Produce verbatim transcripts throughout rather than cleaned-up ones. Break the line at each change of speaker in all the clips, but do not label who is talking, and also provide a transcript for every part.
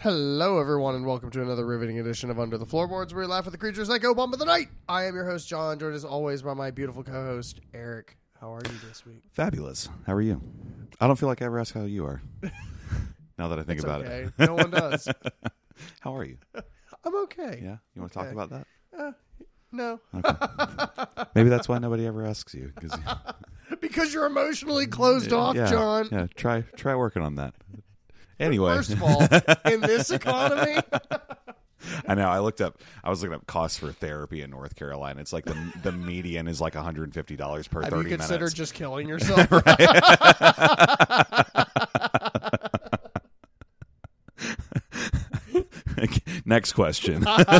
Hello, everyone, and welcome to another riveting edition of Under the Floorboards, where we laugh at the creatures that go bump in the night. I am your host, John, joined as always by my beautiful co-host, Eric. How are you this week?
Fabulous. How are you? I don't feel like I ever asked how you are. Now that I think
it's
about
okay.
it.
No one does.
How are you?
I'm okay.
Yeah? You want to
Okay.
talk about that?
Uh, no.
Okay. Maybe that's why nobody ever asks you. Cause
Because you're emotionally closed off,
yeah,
John.
Yeah, try try working on that. Anyway.
First of all, in this economy...
I know. I looked up. I was looking up costs for therapy in North Carolina. It's like the the median is like one hundred fifty dollars per
Have
thirty
you considered
minutes.
just killing yourself?
Next question.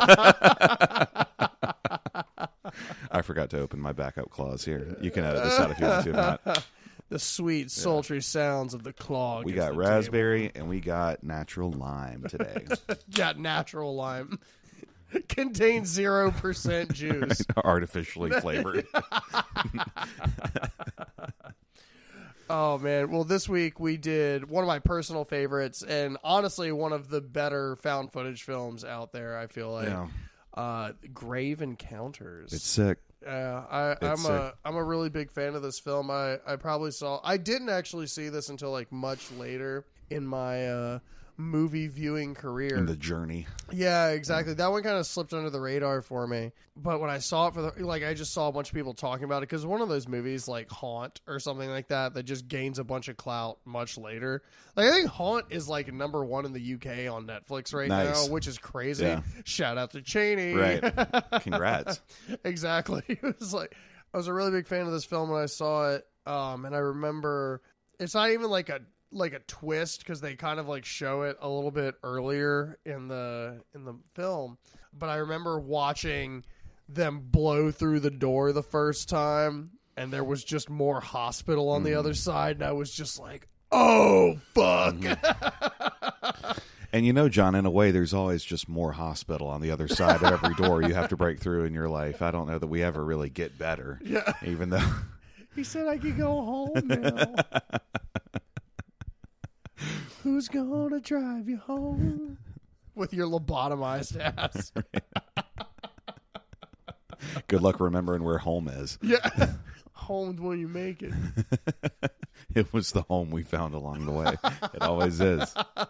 I forgot to open my backup clause here. You can edit this out if you want to. Not.
The sweet, sultry yeah. sounds of the claw.
We got raspberry table. And we got natural lime today.
Got natural lime. Contains zero percent juice.
Artificially flavored.
Oh, man. Well, this week we did one of my personal favorites and honestly one of the better found footage films out there, I feel like. Yeah. Uh, Grave Encounters.
It's sick.
Yeah, I,
it's
I'm
sick.
a I'm a really big fan of this film. I, I probably saw I didn't actually see this until like much later in my uh, movie viewing career.
In the journey.
Yeah, exactly. That one kind of slipped under the radar for me. But when I saw it for the like, I just saw a bunch of people talking about it because one of those movies like Haunt or something like that that just gains a bunch of clout much later. Like I think Haunt is like number one in the U K on Netflix right
nice.
now, which is crazy.
Yeah.
Shout out to Cheney.
Right. Congrats.
Exactly. It was like I was a really big fan of this film when I saw it, um, and I remember it's not even like a like a twist because they kind of like show it a little bit earlier in the in the film, but I remember watching them blow through the door the first time, and there was just more hospital on mm. the other side, and I was just like, oh fuck.
Mm-hmm. And you know, John, in a way, there's always just more hospital on the other side of every door you have to break through in your life. I don't know that we ever really get better.
Yeah.
Even though
he said I could go home now. Who's gonna drive you home with your lobotomized ass?
Good luck remembering where home is.
Yeah. Home's when you make it.
It was the home we found along the way. It always is.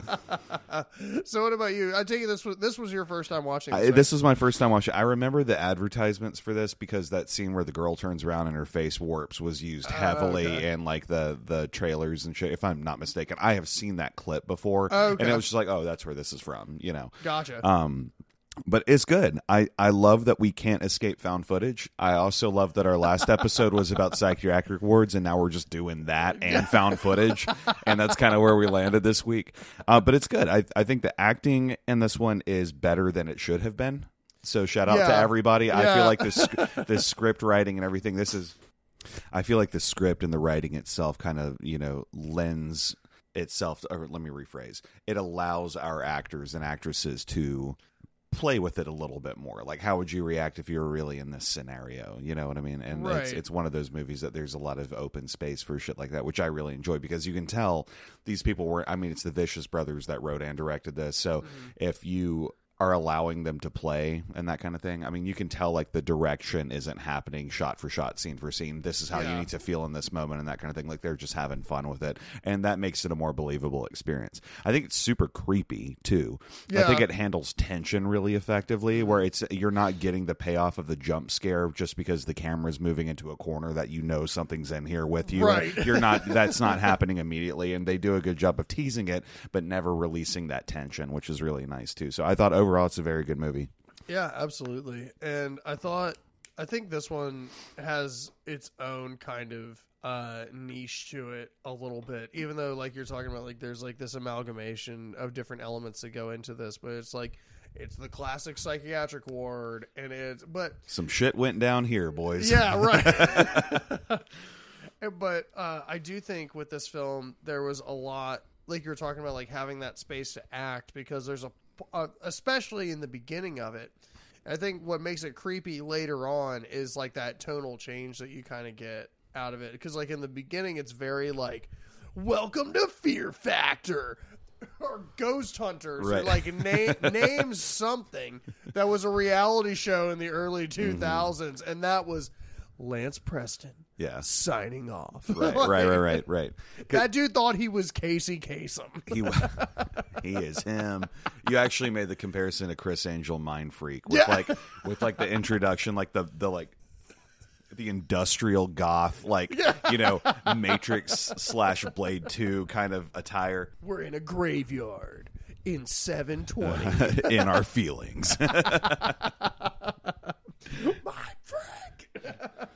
So what about you? I take it this was this was your first time watching this.
I, this was my first time watching. I remember the advertisements for this because that scene where the girl turns around and her face warps was used heavily uh, okay. in like the, the trailers and shit. If I'm not mistaken, I have seen that clip before, okay. and it was just like, oh, that's where this is from. You know,
gotcha.
Um, But it's good. I, I love that we can't escape found footage. I also love that our last episode was about psychiatric wards, and now we're just doing that and found footage, and that's kind of where we landed this week. Uh, but it's good. I I think the acting in this one is better than it should have been. So shout out
yeah.
to everybody.
Yeah.
I feel like this this script writing and everything. This is. I feel like the script and the writing itself kind of you know lends itself. Or let me rephrase. It allows our actors and actresses to play with it a little bit more. Like, how would you react if you were really in this scenario? You know what I mean? And
right.
it's, it's one of those movies that there's a lot of open space for shit like that, which I really enjoy because you can tell these people were, I mean, it's the Vicious Brothers that wrote and directed this. So mm-hmm. if you are allowing them to play and that kind of thing, I mean, you can tell like the direction isn't happening shot for shot, scene for scene. This is how yeah. you need to feel in this moment and that kind of thing. Like they're just having fun with it. And that makes it a more believable experience. I think it's super creepy too. Yeah. I think it handles tension really effectively where it's, you're not getting the payoff of the jump scare just because the camera's moving into a corner that you know something's in here with you.
Right.
You're not, that's not happening immediately. And they do a good job of teasing it, but never releasing that tension, which is really nice too. So I thought overall, Overall, it's a very good movie.
Yeah, absolutely. And I thought, I think this one has its own kind of uh, niche to it a little bit, even though, like you're talking about, like there's like this amalgamation of different elements that go into this, but it's like it's the classic psychiatric ward, and it's but
some shit went down here, boys.
Yeah, right. But uh, I do think with this film there was a lot, like you're talking about, like having that space to act because there's a Uh, especially in the beginning of it. I think what makes it creepy later on is like that tonal change that you kind of get out of it. Because like in the beginning, it's very like, welcome to Fear Factor. or Ghost Hunters,
Right.
or like name name something that was a reality show in the early two thousands, mm-hmm. and that was Lance Preston.
Yeah,
signing off.
Right,
like,
right, right, right, right.
That dude thought he was Casey Kasem.
He he is him. You actually made the comparison to Chris Angel, Mind Freak, with
Yeah.
like with like the introduction, like the the like. The industrial goth, like, yeah. you know, Matrix slash Blade two kind of attire.
We're in a graveyard in seven twenty.
Uh, in our feelings.
My frick.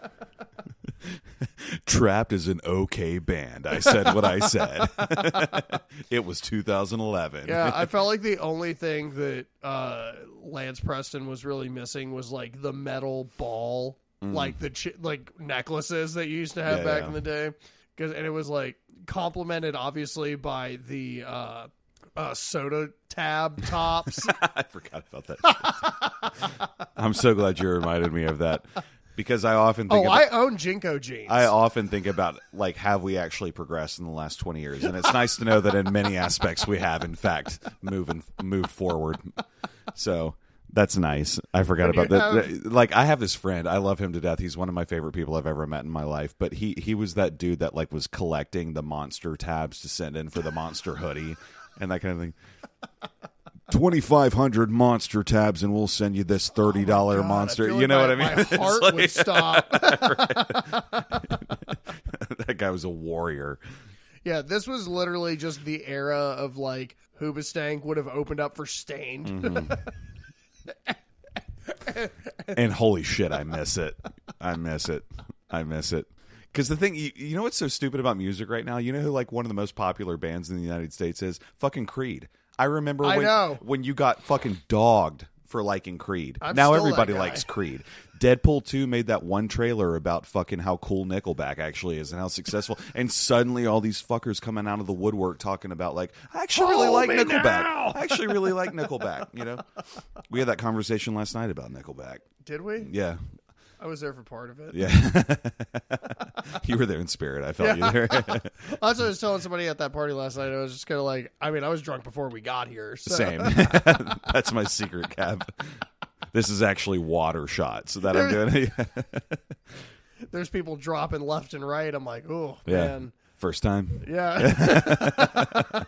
Trapped is an okay band. I said what I said. It was two thousand eleven.
Yeah, I felt like the only thing that uh, Lance Preston was really missing was like the metal ball. Mm. Like the ch- like necklaces that you used to have yeah, back yeah. in the day, because and it was like complemented obviously by the uh, uh, soda tab tops.
I forgot about that. I'm so glad you reminded me of that, because I often think.
Oh,
about,
I own Jinko jeans.
I often think about like, have we actually progressed in the last twenty years? And it's nice to know that in many aspects we have, in fact, moving moved forward. So. That's nice. I forgot about that. Have... Like, I have this friend. I love him to death. He's one of my favorite people I've ever met in my life. But he, he was that dude that like was collecting the Monster tabs to send in for the Monster hoodie and that kind of thing. twenty-five hundred Monster tabs, and we'll send you this thirty dollars oh Monster. You know
my,
what I mean?
My heart like... would stop.
That guy was a warrior.
Yeah, this was literally just the era of like Hoobastank would have opened up for Stained. Mm-hmm.
And holy shit, I miss it. I miss it. I miss it. Because the thing, you, you know what's so stupid about music right now? You know who like one of the most popular bands in the United States is? Fucking Creed. I remember
I
when,
know.
when you got fucking dogged for liking Creed.
I'm
now
still
everybody
that guy.
likes Creed. Deadpool two made that one trailer about fucking how cool Nickelback actually is and how successful. And suddenly all these fuckers coming out of the woodwork talking about like, I actually really
Hold
like
me
Nickelback.
now.
I actually really like Nickelback. You know, we had that conversation last night about Nickelback.
Did we?
Yeah.
I was there for part of it.
Yeah. You were there in spirit. I felt
yeah.
you there.
That's what I was telling somebody at that party last night. I was just kind of like, I mean, I was drunk before we got here. So.
Same. That's my secret, Kev. This is actually water shots that I'm doing.
There's people dropping left and right. I'm like, oh,
yeah.
man.
First time.
Yeah.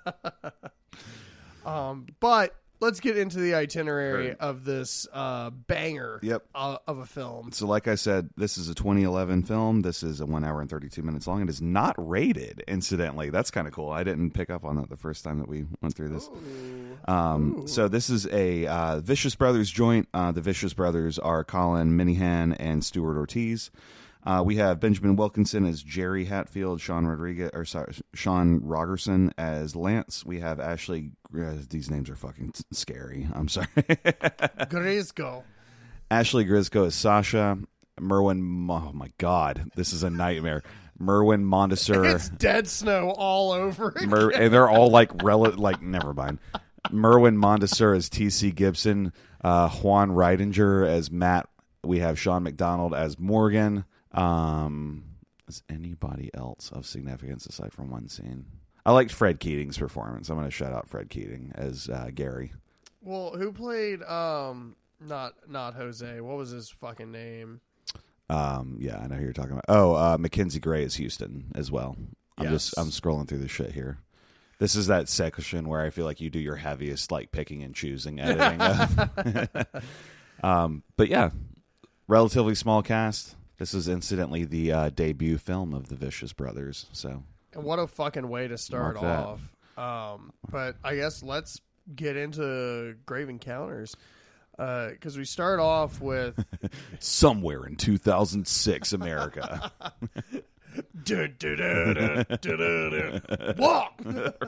um, but let's get into the itinerary right. of this uh, banger
yep.
uh, of a film.
So like I said, this is a twenty eleven film. This is a one hour and thirty-two minutes long. It is not rated, incidentally. That's kind of cool. I didn't pick up on that the first time that we went through this.
Ooh.
Um,
Ooh.
So this is a uh, Vicious Brothers joint. Uh, the Vicious Brothers are Colin Minihan and Stuart Ortiz. Uh, we have Benjamin Wilkinson as Jerry Hatfield, Sean Rodriguez or sorry, Sean Rogerson as Lance. We have Ashley. Uh, these names are fucking t- scary. I'm sorry.
Grisco.
Ashley Grisco as Sasha. Merwin. Oh my God, this is a nightmare. Merwin Mondesir.
It's Dead Snow all over again.
Mer- and they're all like rel- like never mind. Merwin Mondesir as T C Gibson. Uh, Juan Reidinger as Matt. We have Sean McDonald as Morgan. Um, is anybody else of significance aside from one scene? I liked Fred Keating's performance. I'm going to shout out Fred Keating as uh, Gary.
Well, who played um not not Jose? What was his fucking name?
Um, yeah, I know who you're talking about. Oh, uh, Mackenzie Gray as Houston as well. I'm
yes.
just I'm scrolling through the shit here. This is that section where I feel like you do your heaviest like picking and choosing editing. um, but yeah, relatively small cast. This is incidentally the uh, debut film of the Vicious Brothers. So,
and what a fucking way to start off. Um, but I guess let's get into Grave Encounters because uh, we start off with
somewhere in two thousand six America.
du, du, du, du, du, du, du. Walk.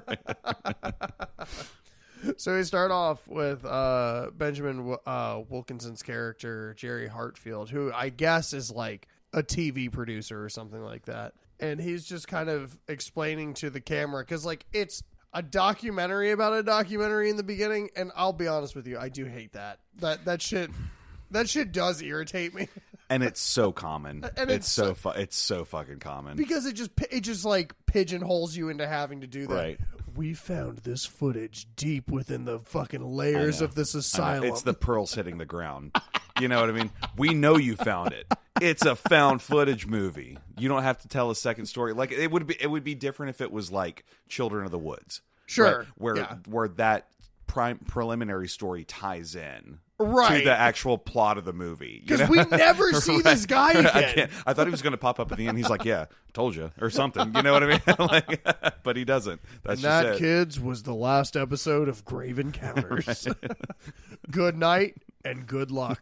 So we start off with uh, Benjamin uh, Wilkinson's character, Jerry Hartfield, who I guess is like a T V producer or something like that. And he's just kind of explaining to the camera, because like it's a documentary about a documentary in the beginning. And I'll be honest with you, I do hate that. That that shit, that shit does irritate me.
And it's so common.
And
it's,
it's
so
so,
fu- it's so fucking common
because it just it just like pigeonholes you into having to do that.
Right.
we found this footage deep within the fucking layers of this
I know.
asylum.
It's the pearls hitting the ground. You know what I mean? We know you found it. It's a found footage movie. You don't have to tell a second story. Like it would be, it would be different if it was like Children of the Woods,
Sure.
right? Where
yeah.
where that prime preliminary story ties in.
Right.
To the actual plot of the movie.
Because we never see
Right.
this guy again.
I, can't, I thought he was going to pop up at the end. He's like, yeah, told you. Or something. You know what I mean? Like, but he doesn't. That's
And
just
that,
it.
kids, was the last episode of Grave Encounters.
Right.
Good night and good luck.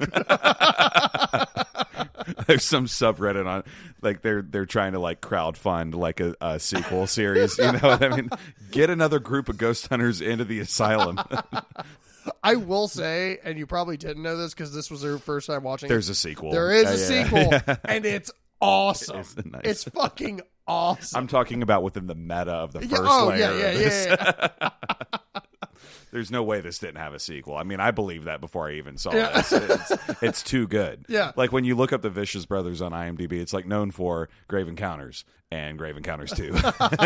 There's some subreddit on, like they're they're trying to like crowdfund like a, a sequel series. You know what I mean? Get another group of ghost hunters into the asylum.
I will say, and you probably didn't know this because this was your first time watching.
There's
it.
a sequel.
There is
Uh,
a
yeah.
sequel,
Yeah.
and it's awesome.
It's nice.
It's fucking awesome.
I'm talking about within the meta of the first
Yeah, oh,
layer.
yeah,
of
yeah,
this.
yeah, yeah.
There's no way this didn't have a sequel. I mean, I believe that before I even saw
Yeah.
this. It's, it's too good.
Yeah.
Like when you look up the Vicious Brothers on IMDb, it's like known for Grave Encounters and Grave Encounters two.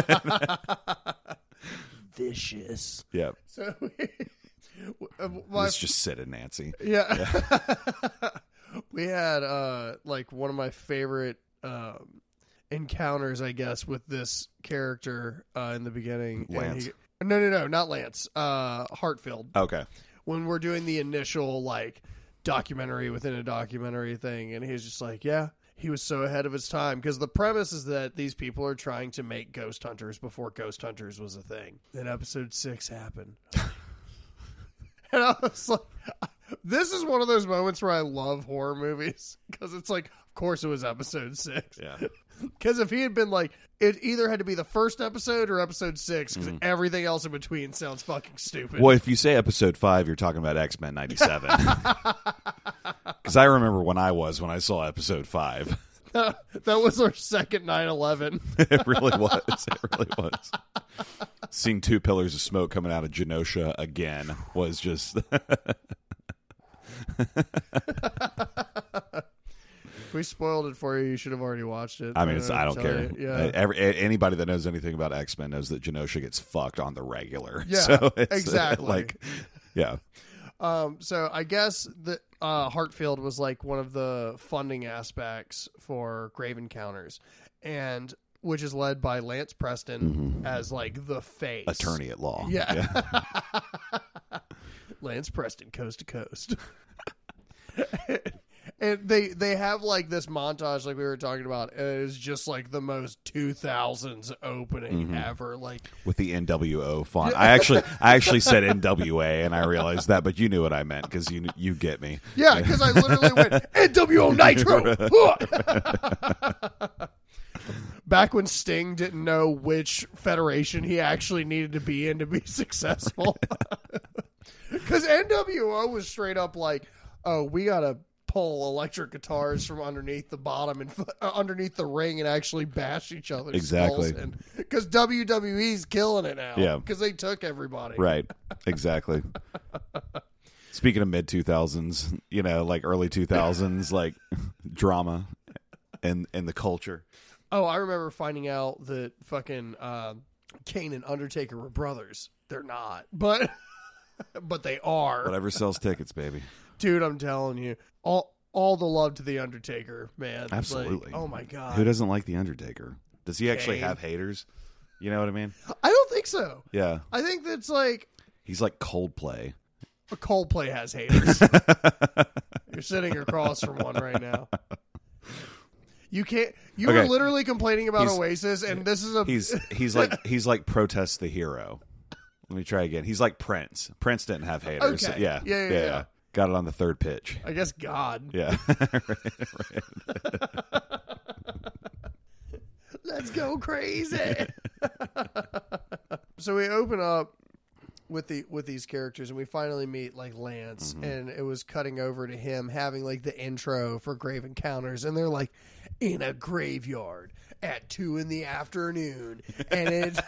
Vicious.
Yep.
So, uh, my,
Let's just sit in Nancy.
yeah. We had uh, like one of my favorite um, encounters, I guess, with this character uh, in the beginning. And
Lance.
he- no, no, no, not Lance. Uh, Hartfield.
Okay.
When we're doing the initial like documentary within a documentary thing, and he's just like, yeah, he was so ahead of his time, because the premise is that these people are trying to make Ghost Hunters before Ghost Hunters was a thing. Then episode six happened. And I was like, this is one of those moments where I love horror movies, because it's like, of course it was episode six.
Yeah.
Because if he had been like, it either had to be the first episode or episode six, because
Mm.
everything else in between sounds fucking stupid.
Well, if you say episode five, you're talking about X-Men ninety-seven. Because I remember when I was when I saw episode five.
that was our second nine eleven.
It really was. It really was. Seeing two pillars of smoke coming out of Genosha again was just.
If we spoiled it for you, you should have already watched it.
I mean, it's,
know
I
what
don't
to
care.
tell you. Yeah.
Uh, Every, a- anybody that knows anything about X-Men knows that Genosha gets fucked on the regular.
Yeah,
So it's, uh,
exactly.
like, yeah.
Um, so I guess that uh, Hartfield was like one of the funding aspects for Grave Encounters, and which is led by Lance Preston as like the face
Attorney at law.
Yeah, Lance Preston, coast to coast. And they they have like this montage like we were talking about, and it is just like the most two thousands opening ever. Like
With the N W O font. I actually I actually said N W A and I realized that, but you knew what I meant because you you get me.
yeah, because I literally went N W O Nitro. Back when Sting didn't know which federation he actually needed to be in to be successful. Because N W O was straight up like, oh, we gotta pull electric guitars from underneath the bottom and uh, underneath the ring and actually bash each other's
Exactly.
skulls. Because W W E's killing it now.
Yeah.
Because they took everybody.
Right. Exactly. Speaking of mid two thousands, you know, like early two thousands, like drama and and the culture.
Oh, I remember finding out that fucking uh, Kane and Undertaker were brothers. They're not, but but they are.
Whatever sells tickets, baby.
Dude, I'm telling you, all all the love to the Undertaker, man. Like,
Absolutely.
oh my god.
Who doesn't like the Undertaker? Does he actually
Kane.
have haters? You know what I mean?
I don't think so.
Yeah.
I think that's like
He's like Coldplay.
Coldplay has haters. You're sitting across from one right now. You can't. You
Okay.
were literally complaining about
He's-
Oasis, and this is a.
He's he's like he's like Protest the Hero. Let me try again. He's like Prince. Prince didn't have haters.
Okay.
Yeah.
Yeah, yeah, yeah.
Got it on the third pitch.
I guess God.
Yeah.
Let's go crazy. So we open up with the with these characters, and we finally meet like Lance,
Mm-hmm.
and it was cutting over to him having like the intro for Grave Encounters, and they're like in a graveyard at two in the afternoon, and it's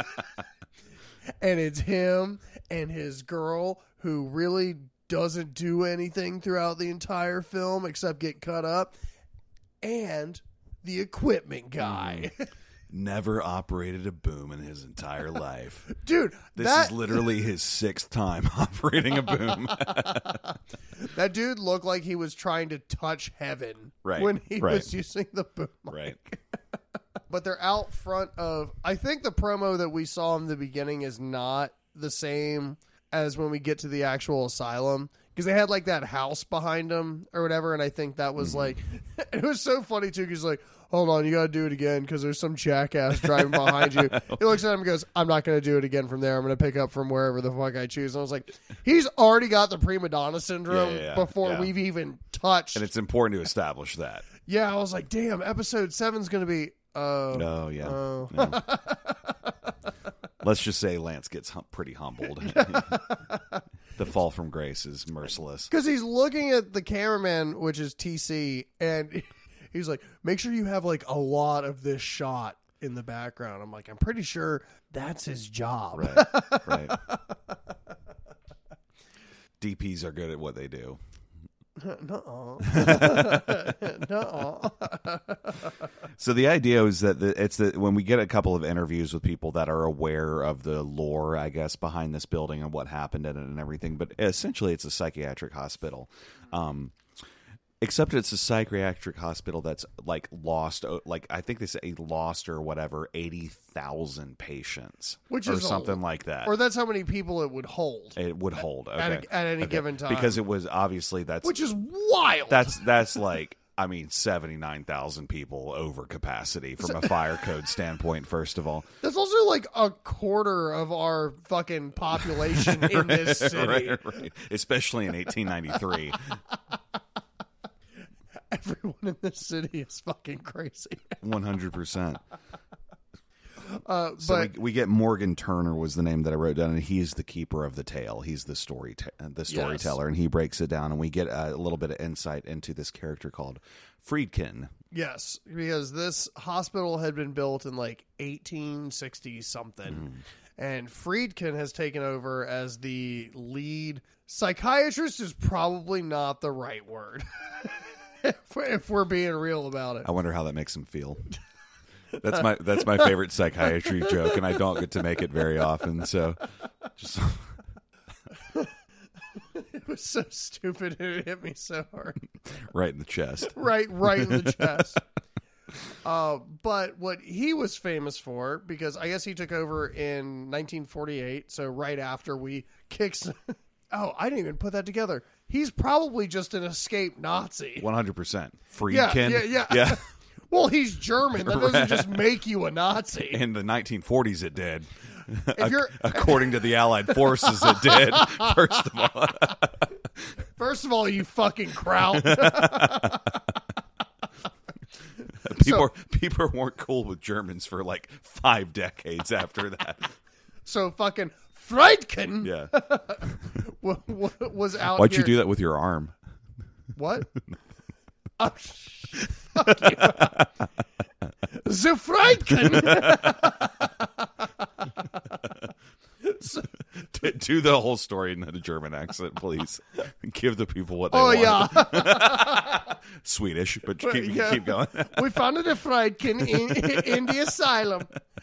and it's him and his girl who really doesn't do anything throughout the entire film except get cut up, and the equipment guy.
never operated a boom in his entire life.
Dude,
this
that...
is literally his sixth time operating a boom.
That dude looked like he was trying to touch heaven
right,
when he
right.
was using the boom mic.
Right.
But they're out front of... I think the promo that we saw in the beginning is not the same as when we get to the actual asylum. Because they had, like, that house behind them or whatever, and I think that was, mm-hmm. like... It was so funny, too, because, like, hold on, you got to do it again because there's some jackass driving behind you. He looks at him and goes, I'm not going to do it again from there. I'm going to pick up from wherever the fuck I choose. And I was like, he's already got the prima donna syndrome
yeah, yeah,
before
yeah.
we've even touched.
And it's important to establish that.
Yeah, I was like, damn, episode seven's going to be... Uh,
oh, yeah.
Uh,
no. Let's just say Lance gets hum- pretty humbled. The fall from grace is merciless.
Because he's looking at the cameraman, which is T C, and he's like, make sure you have like a lot of this shot in the background. I'm like, I'm pretty sure that's his job.
Right, right. D Ps are good at what they do.
Nuh-uh. Nuh-uh.
So the idea is that the, it's that when we get a couple of interviews with people that are aware of the lore, I guess, behind this building and what happened in it and everything, but essentially it's a psychiatric hospital. Um, except it's a psychiatric hospital that's like lost, like I think they say lost or whatever, eighty thousand patients,
which
or
is
something
old.
like that.
Or that's how many people it would hold.
It would hold okay.
at, a, at any
okay.
given time,
because it was obviously that's
which is wild.
That's that's like. I mean, seventy-nine thousand people over capacity from a fire code standpoint, first of all.
That's also like a quarter of our fucking population in this city.
Right, right. Especially in eighteen ninety-three.
Everyone in this city is fucking crazy.
one hundred percent.
Uh,
so
but
we, we get Morgan Turner was the name that I wrote down, and he's the keeper of the tale. He's the story the storyteller, yes. And he breaks it down, and we get a little bit of insight into this character called Friedkin.
Yes, because this hospital had been built in like eighteen sixty something, mm. and Friedkin has taken over as the lead psychiatrist. Is probably not the right word if, if we're being real about it.
I wonder how that makes him feel. That's my that's my favorite psychiatry joke, and I don't get to make it very often. So, just
it was so stupid, and it hit me so hard,
right in the chest,
right, right in the chest. Uh, but what he was famous for, because I guess he took over in nineteen forty-eight, so right after we kicked. Oh, I didn't even put that together. He's probably just an escaped Nazi.
One hundred percent. Friedkin.
Yeah, yeah, yeah.
yeah.
Well, he's German. That doesn't just make you a Nazi.
In the nineteen forties, it did.
If you're,
According to the Allied forces, it did. First of all.
First of all, you fucking kraut.
people,
so,
people weren't cool with Germans for like five decades after that.
So fucking Friedkin
yeah.
was out
Why'd
here.
you do that with your arm?
What? Oh, fuck you. The Friedkin.
So, do the whole story in a German accent, please. Give the people what they
oh,
want.
yeah.
Swedish, but keep,
yeah.
keep going.
We founded a Friedkin in, in the asylum.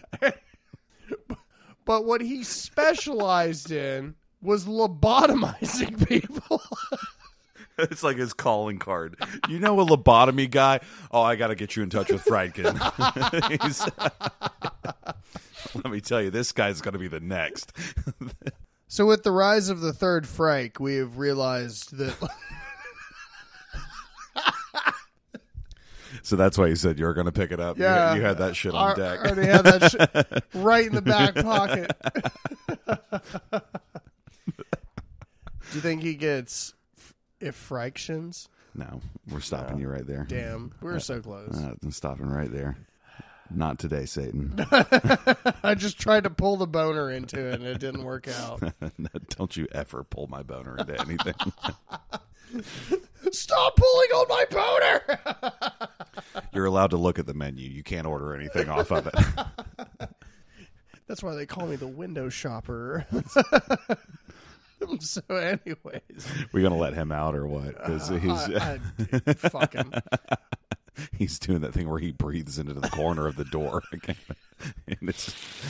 But what he specialized in was lobotomizing people.
It's like his calling card. You know a lobotomy guy? Oh, I got to get you in touch with Friedkin. He's, let me tell you, this guy's going to be the next.
So with the rise of the Third Reich, we have realized that...
So that's why you said you were going to pick it up.
Yeah.
You, you had that shit on
I
deck.
already had that shit right in the back pocket. Do you think he gets... Infractions?
No, we're stopping uh, you right there.
Damn, we were uh, so close.
Uh, I'm stopping right there. Not today, Satan.
I just tried to pull the boner into it, and it didn't work out.
No, don't you ever pull my boner into anything.
Stop pulling on my boner!
You're allowed to look at the menu. You can't order anything off of it.
That's why they call me the window shopper. So, anyways,
we're gonna let him out or what? Because
uh,
he's
I, I, fuck him.
he's doing that thing where he breathes into the corner of the door again. And it's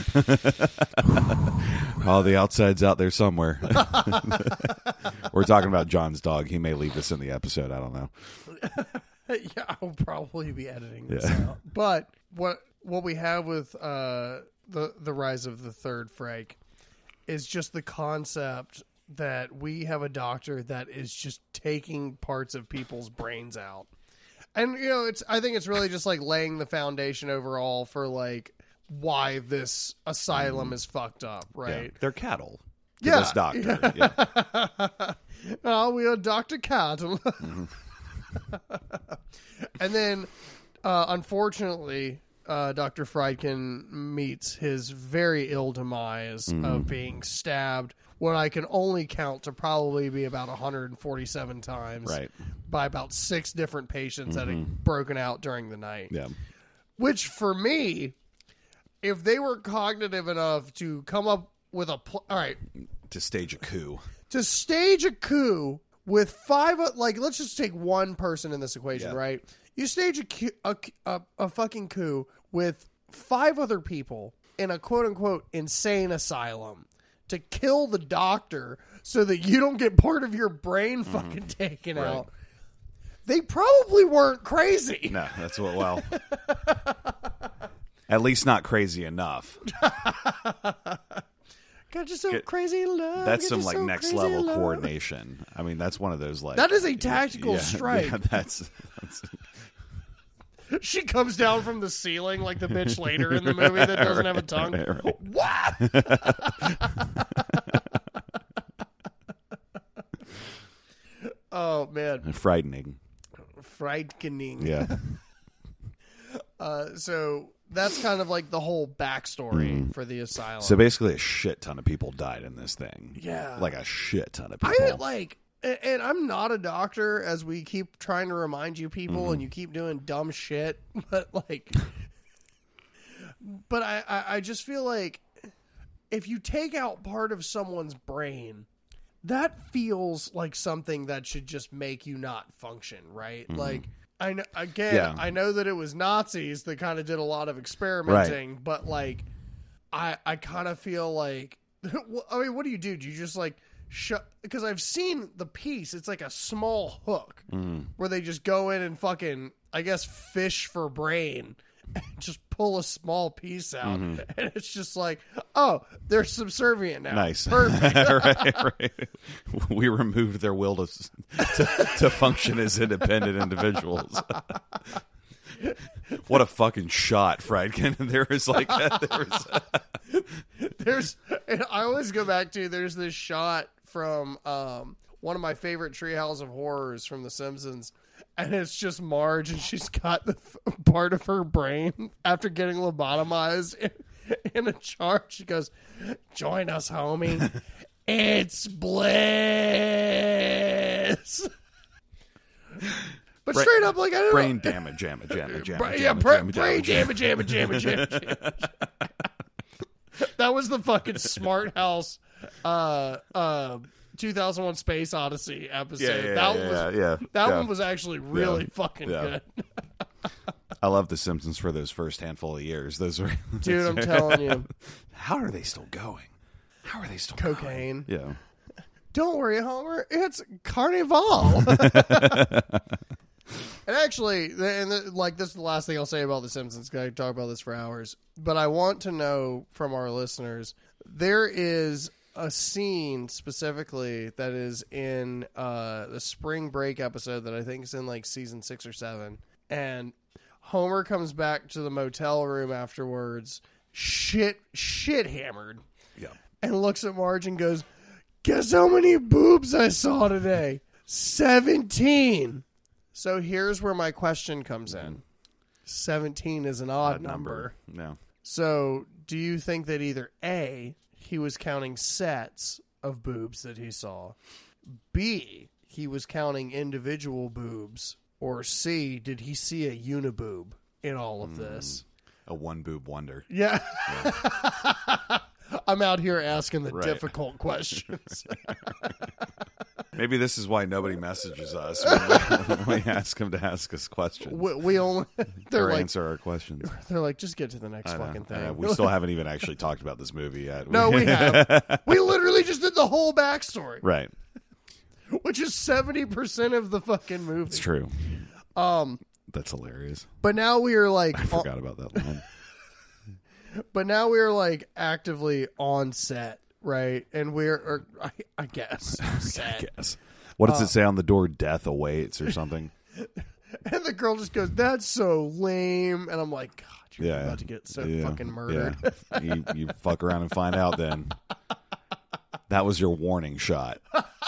oh, the outside's out there somewhere. We're talking about John's dog. He may leave this in the episode. I don't know.
Yeah, I'll probably be editing this
Yeah.
out. But what what we have with uh, the the rise of the Third Reich is just the concept that we have a doctor that is just taking parts of people's brains out. And you know, it's I think it's really just like laying the foundation overall for like why this asylum is fucked up, right?
Yeah. They're cattle to
Yeah.
this doctor. Yeah.
Oh, we are Doctor Cattle.
Mm-hmm.
And then, uh, unfortunately, uh, Doctor Friedkin meets his very ill demise
Mm-hmm.
of being stabbed, what I can only count to probably be about one hundred forty-seven times
Right.
by about six different patients that had broken out during the night.
Yeah.
Which, for me, if they were cognitive enough to come up with a... Pl- all right,
To stage a coup.
to stage a coup with five, like, let's just take one person in this equation,
Yeah.
right? You stage a, coup, a, a, a fucking coup with five other people in a quote-unquote insane asylum to kill the doctor so that you don't get part of your brain fucking taken
Right.
out. They probably weren't crazy.
No, that's what, well, at least not crazy enough.
Got you so
Get-
crazy in love.
That's
got
some
you
like
so
next
crazy
level
in love.
coordination. I mean, that's one of those like
That is a tactical
yeah,
strike.
Yeah, that's, that's
She comes down from the ceiling like the bitch later in the movie that doesn't have a tongue.
right, right.
What? Oh, man.
frightening.
Frightening.
Yeah.
Uh, so that's kind of like the whole backstory for the asylum.
So basically, a shit ton of people died in this thing.
Yeah.
Like a shit ton of
I
people.
like, and, and I'm not a doctor, as we keep trying to remind you people,
Mm-hmm.
and you keep doing dumb shit. But like, but I, I, I just feel like if you take out part of someone's brain, that feels like something that should just make you not function, right? Like, I know, again,
Yeah.
I know that it was Nazis that kind of did a lot of experimenting, but like, I, I kind of feel like, I mean, what do you do? Do you just like shut? Because I've seen the piece. It's like a small hook where they just go in and fucking, I guess, fish for brain and just pull a small piece out. And it's just like, oh, they're subservient now.
Nice.
Perfect.
right, right. We removed their will to, to to function as independent individuals. What a fucking shot, Friedkin. There was like there was
There's, and I always go back to, there's this shot from um, one of my favorite Treehouse of Horrors from The Simpsons. And it's just Marge, and she's got the f- part of her brain after getting lobotomized in, in a jar. She goes, "Join us, homie. It's bliss." But
Bra-
straight up, like, I don't
brain
know.
damage, damage, damage, damage.
Bra- yeah,
damage,
bra-
damage,
brain
damage.
damage, damage, damage, damage. That was the fucking Smart House uh, uh, two thousand one Space Odyssey episode.
Yeah, yeah,
that
yeah,
was,
yeah, yeah.
That
Yeah.
one was actually really
Yeah.
fucking
Yeah.
good.
I love The Simpsons for those first handful of years. Those were,
Dude, I'm telling you.
how are they still going? How are they still
Cocaine.
going? Yeah.
Don't worry, Homer. It's Carnival. And actually, and the, like this is the last thing I'll say about The Simpsons, because I can talk about this for hours. But I want to know from our listeners, there is a scene specifically that is in uh, the spring break episode that I think is in like season six or seven. And Homer comes back to the motel room afterwards, shit, shit hammered,
Yeah.
and looks at Marge and goes, "Guess how many boobs I saw today? seventeen. So here's where my question comes in. seventeen is an odd,
Odd
number.
No.
So do you think that either A, he was counting sets of boobs that he saw, B, he was counting individual boobs, or C, did he see a uniboob in all of this?
A one boob wonder.
Yeah. I'm out here asking the
Right.
difficult questions.
Maybe this is why nobody messages us when we, when we ask them to ask us questions.
We, we only they're
or
like
answer our questions.
they're like just get to the next
I know,
fucking
I know.
thing.
We still haven't even actually talked about this movie yet.
No, we have. We literally just did the whole backstory,
Right.
which is seventy percent of the fucking movie.
It's true.
Um,
That's hilarious.
but now we are like,
I forgot about that line.
but now we are like actively on set, right? And we're, or I, I guess, set.
I guess. What does
Uh,
it say on the door? Death awaits or something?
And the girl just goes, "That's so lame," and I'm like, "God, you're
Yeah.
about to get so
Yeah,
fucking murdered."
yeah. you, you fuck around and find out then. That was your warning shot.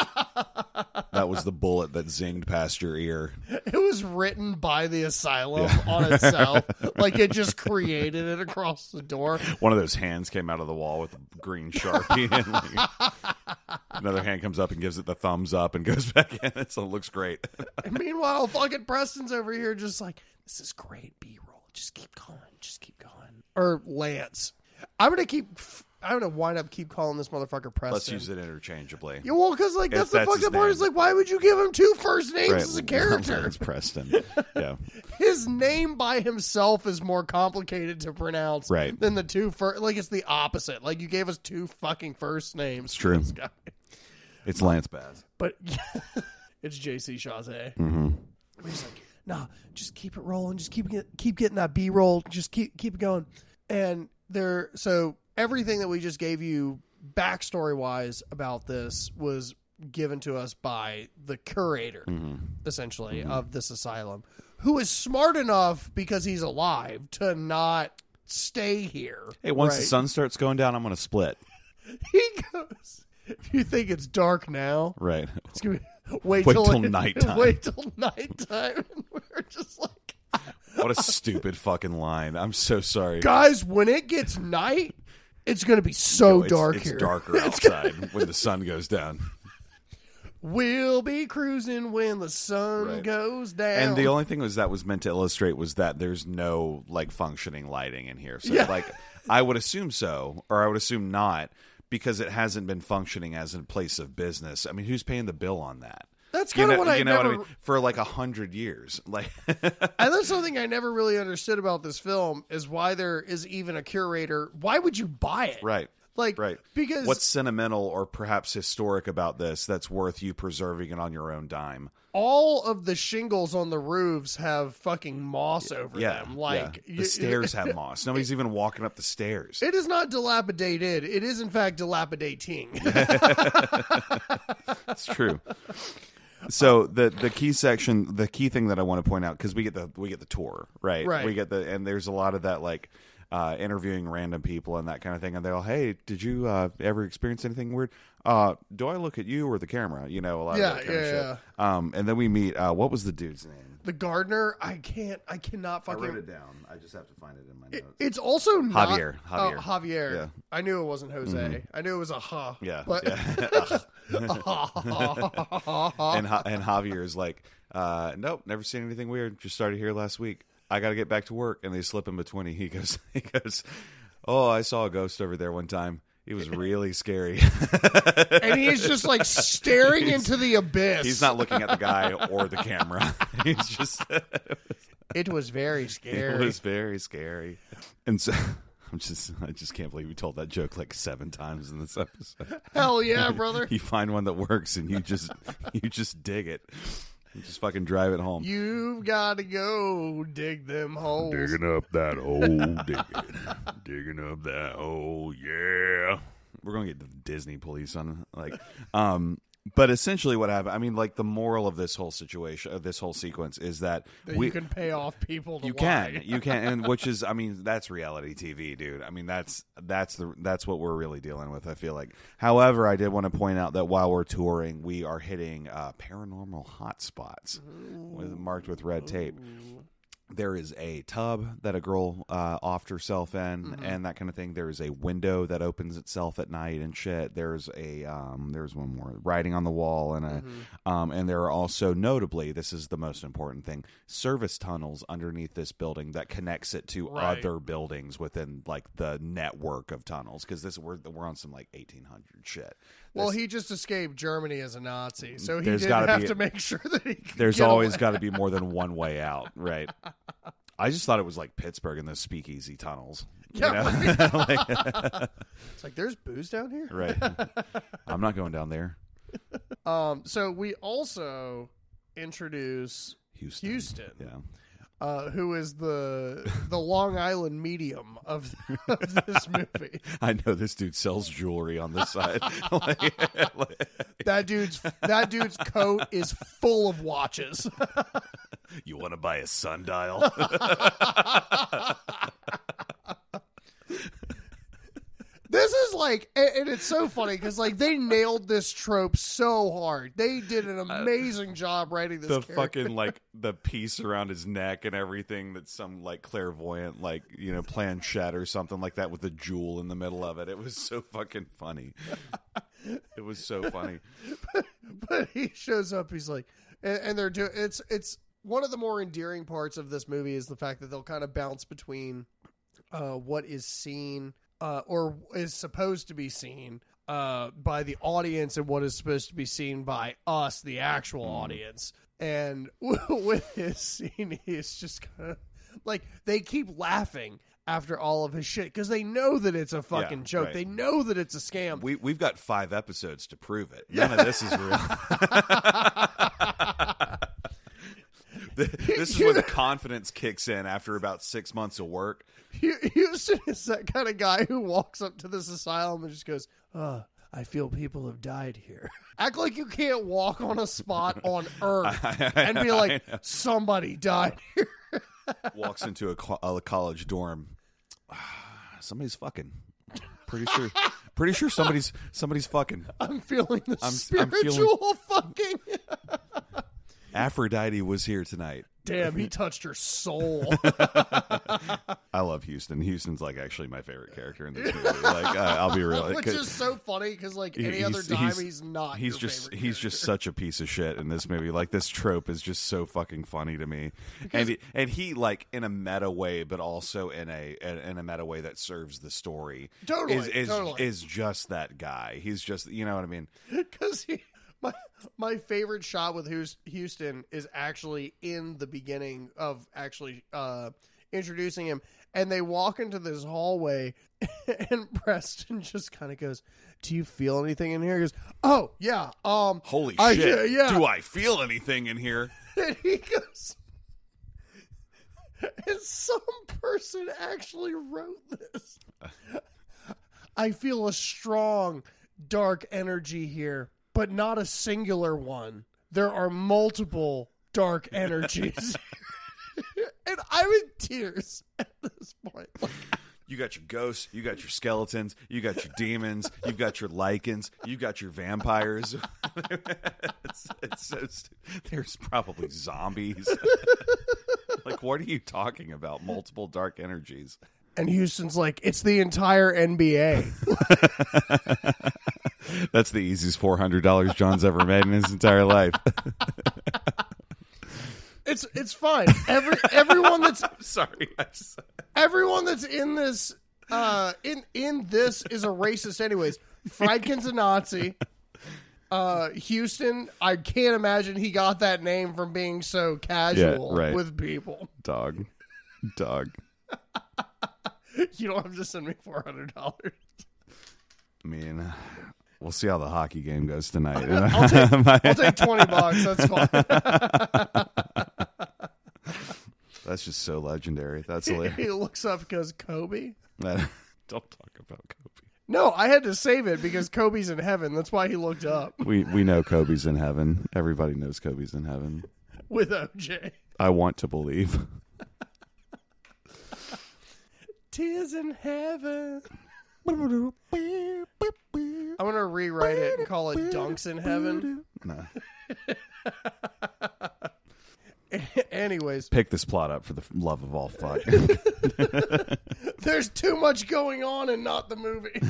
That was the bullet that zinged past your ear.
It was written by the asylum
Yeah.
on itself, like it just created it across the door.
One of those hands came out of the wall with a green Sharpie. And like, another hand comes up and gives it the thumbs up and goes back in. So it looks great.
And meanwhile, fucking Preston's over here just like, "This is great B-roll. Just keep going. Just keep going." Or Lance. I'm going to keep, I'm going to wind up keep calling this motherfucker Preston.
Let's use it interchangeably.
Yeah, well, because like that's
If
the
that's his
fucking part.
name.
Is like, why would you give him two first names
Right.
as a character?
Lance Preston. Yeah.
His name by himself is more complicated to pronounce
Right.
than the two first. Like it's the opposite. Like you gave us two fucking first names. It's
true.
This guy.
It's Lance Bass.
But it's J C Chazé.
Mm-hmm.
He's like, "No, just keep it rolling. Just keep it, keep getting that B roll. Just keep keep it going." And there, so everything that we just gave you backstory wise about this was given to us by the curator,
Mm-hmm.
essentially, of this asylum, who is smart enough because he's alive to not stay here.
Hey, once
right?
the sun starts going down, I'm going to split.
He goes, "If you think it's dark now,
Right.
it's gonna be, wait,
Wait
till,
till nighttime."
Wait till nighttime." And we're just like,
What a stupid fucking line. I'm so sorry.
guys, when it gets night, it's going to be so
No, it's,
dark
it's
here.
darker
It's gonna-
outside when the sun goes down.
We'll be cruising when the sun
Right.
goes down.
And the only thing was that was meant to illustrate was that there's no like functioning lighting in here. So
Yeah.
like I would assume so, or I would assume not, because it hasn't been functioning as a place of business. I mean, who's paying the bill on that?
That's
You
kind of
know,
what I
you know
never.
what I mean? For like a hundred years. Like
And that's something I never really understood about this film is why there is even a curator. Why would you buy it?
Right.
Like,
Right.
because
What's sentimental or perhaps historic about this that's worth you preserving it on your own dime?
all of the shingles on the roofs have fucking moss over
Yeah.
them. Like
yeah.
you-
the stairs have moss. Nobody's even walking up the stairs.
It is not dilapidated. It is in fact dilapidating.
It's true. So the the key section, the key thing that I want to point out, because we get the we get the tour, right?
Right.
We get the and there's a lot of that like uh, interviewing random people and that kind of thing, and they'll, hey, did you uh, ever experience anything weird? Uh, do I look at you or the camera? You know, a lot
Yeah,
of that kind
yeah,
of shit. Um, and then we meet. Uh, what was the dude's name?
The gardener, I can't, I cannot
I
fucking.
wrote it down. I just have to find it in my
It-
notes.
it's also not
Javier, Javier.
Oh, Javier.
Yeah.
I knew it wasn't Jose. I knew it was a ha.
yeah,
but
yeah. and Ja- and Javier is like, uh, nope, never seen anything weird. Just started here last week. I got to get back to work, and they slip in between. He goes, he goes, oh, I saw a ghost over there one time. It was really scary.
and he's just like staring into the abyss.
He's not looking at the guy or the camera. He's just.
It was very
It
scary.
was very scary, and so. I'm just, I just can't believe we told that joke like seven times in this episode.
Hell yeah, brother.
You find one that works, and you just, you just dig it. You just fucking drive it home.
You've got to go dig them holes.
up that hole, digging, digging up that hole, yeah. We're gonna get the Disney police on, like, um. But essentially, what happened? I mean, like the moral of this whole situation, of this whole sequence, is that,
That
we
you can pay off people to
you
lie.
can, you can, and which is, I mean, that's reality T V, dude. I mean, that's that's the that's what we're really dealing with. I feel like. However, I did want to point out that while we're touring, we are hitting uh, paranormal hotspots with marked with red tape. There is a tub that a girl uh, offed herself in,
Mm-hmm.
and that kind of thing. There is a window that opens itself at night and shit. There's a um, there's one more writing on the wall, and a
Mm-hmm.
um, and there are also notably, this is the most important thing, service tunnels underneath this building that connects it to
Right.
other buildings within like the network of tunnels. Because this we're we're on some like eighteen hundred shit.
Well,
This-
he just escaped Germany as a Nazi, so he
There's
did
gotta
have
be-
to make sure that he could
There's
get
always
away.
got to be more than one way out, right? I just thought it was like Pittsburgh and those speakeasy tunnels. you
Yeah,
know? Like,
It's like, there's booze down here?
right. I'm not going down there.
Um, so we also introduce
Houston.
Houston,
Yeah.
uh, who is the the Long Island medium of, of this movie.
I know this dude sells jewelry on this side. Like- like,
That dude's that dude's coat is full of watches.
you want to buy a sundial?
This is like, and and it's so funny because like they nailed this trope so hard. They did an amazing job writing this.
the
character.
fucking like the piece around his neck and everything, that's some like clairvoyant like you know planchette or something like that with a jewel in the middle of it. It was so fucking funny. It was so funny.
But he shows up. He's like, and, and they're doing. It's it's one of the more endearing parts of this movie is the fact that they'll kind of bounce between uh, what is seen uh, or is supposed to be seen uh, by the audience and what is supposed to be seen by us, the actual
Mm.
audience. And with his scene, he's just kind of like they keep laughing after all of his shit because they know that it's a fucking
Yeah,
joke.
right.
They know that it's a scam.
We we've got five episodes to prove it. None of this is real. This is when the confidence kicks in after about six months of work.
Houston is that kind of guy who walks up to this asylum and just goes, uh, I feel people have died here. Act like you can't walk on a spot on Earth and be like, somebody died here.
Walks into a, co- a college dorm. Somebody's fucking. Pretty sure. Pretty sure somebody's somebody's fucking.
I'm feeling the
I'm- I'm
spiritual fucking.
Aphrodite was here tonight.
Damn, he touched her soul.
I love Houston. Houston's like actually my favorite character in this movie. Like uh, I'll be real.
Which is so funny because, like,
He-
any other
he's-
time, he's,
he's-
not.
He's
your
just
favorite
he's just
character.
such a piece of shit in this movie. Like this trope is just so fucking funny to me, and he, and he like in a meta way, but also in a in a meta way that serves the story.
Totally,
is is,
totally.
is just that guy. He's just you know what I mean.
Because he, my my favorite shot with Hous- Houston is actually in the beginning of actually uh, introducing him, and they walk into this hallway, and Preston just kind of goes, "Do you feel anything in here?" He goes, "Oh yeah, um,
Holy
I-
shit!
yeah, yeah."
Do I feel anything in here?
And he goes, and some person actually wrote this. I feel a strong, dark energy here, but not a singular one. There are multiple dark energies. And I'm in tears at this point. Like,
You got your ghosts, you got your skeletons, you got your demons, you've got your lichens, you got your vampires. it's, it's so stu- There's probably zombies. Like, what are you talking about? Multiple dark energies.
and Houston's like, it's the entire N B A.
That's the easiest four hundred dollars John's ever made in his entire life.
It's it's fine. Every everyone that's
Sorry. I just-
everyone that's in this uh in in this is a racist anyways. Friedkin's a Nazi. Uh Houston, I can't imagine he got that name from being so casual
Yeah, right.
with people.
Dog. Dog.
You don't have to send me four hundred dollars.
I mean, we'll see how the hockey game goes tonight.
I'll take I'll take twenty bucks, that's fine.
That's just so legendary. That's hilarious.
He looks up and goes, Kobe?
Don't talk about Kobe.
No, I had to save it because Kobe's in heaven. That's why he looked up
We we know Kobe's in heaven. Everybody knows Kobe's in heaven.
with O J.
I want to believe.
Tears in heaven. I'm gonna rewrite it and call it Dunks in Heaven.
No.
Anyways,
Pick this plot up for the love of all fuck.
there's too much going on and not the movie.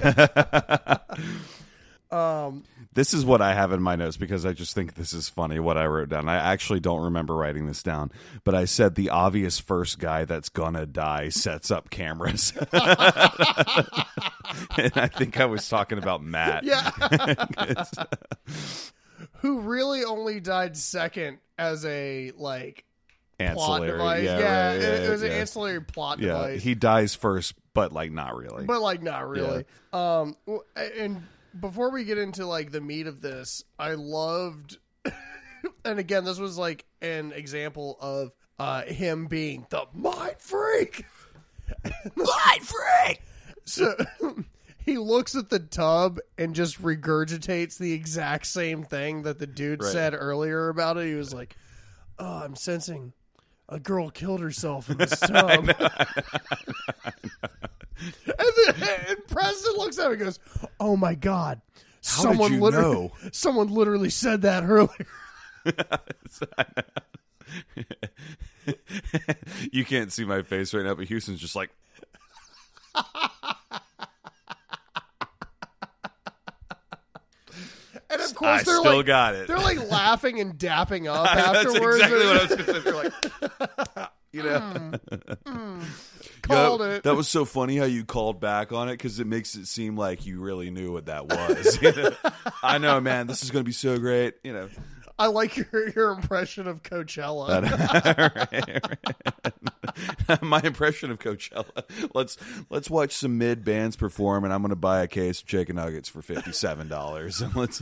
um,
This is what I have in my notes because I just think this is funny what I wrote down. I actually don't remember writing this down, but I said the obvious first guy that's gonna die sets up cameras. And I think I was talking about Matt.
Yeah. Who really only died second as a, like, plot
Ancillary.
device.
Yeah,
Yeah,
right,
it,
yeah,
it was
yeah.
an ancillary plot
Yeah,
device.
he dies first, but like not really.
But, like, not really. Um, w- and before we get into, like, the meat of this, I loved... and again, this was, like, an example of uh, him being the mind freak. Mind freak! So... He looks at the tub and just regurgitates the exact same thing that the dude
Right.
said earlier about it. He was like, "Oh, I'm sensing a girl killed herself in this tub." and, then, and Preston looks at him and goes, "Oh my god,
How
someone
did you
literally,
know?
someone literally said that earlier."
You can't see my face right now, but Houston's just like,
And of course,
I
they're
still
like,
got it.
they're like laughing and dapping up
That's
afterwards.
exactly what I was going to say. They're like, you know,
Mm, called
that,
it.
that was so funny how you called back on it because it makes it seem like you really knew what that was. You know? I know, man. This is going to be so great. You know,
I like your your impression of Coachella.
my impression of Coachella. Let's let's watch some mid bands perform, and I'm going to buy a case of chicken nuggets for fifty seven dollars. And let's.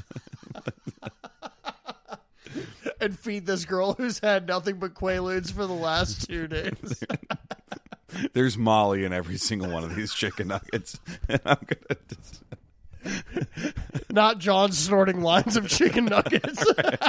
And feed this girl who's had nothing but Quaaludes for the last two days.
There's Molly in every single one of these chicken nuggets, and I'm gonna. Just...
Not John snorting lines of chicken nuggets.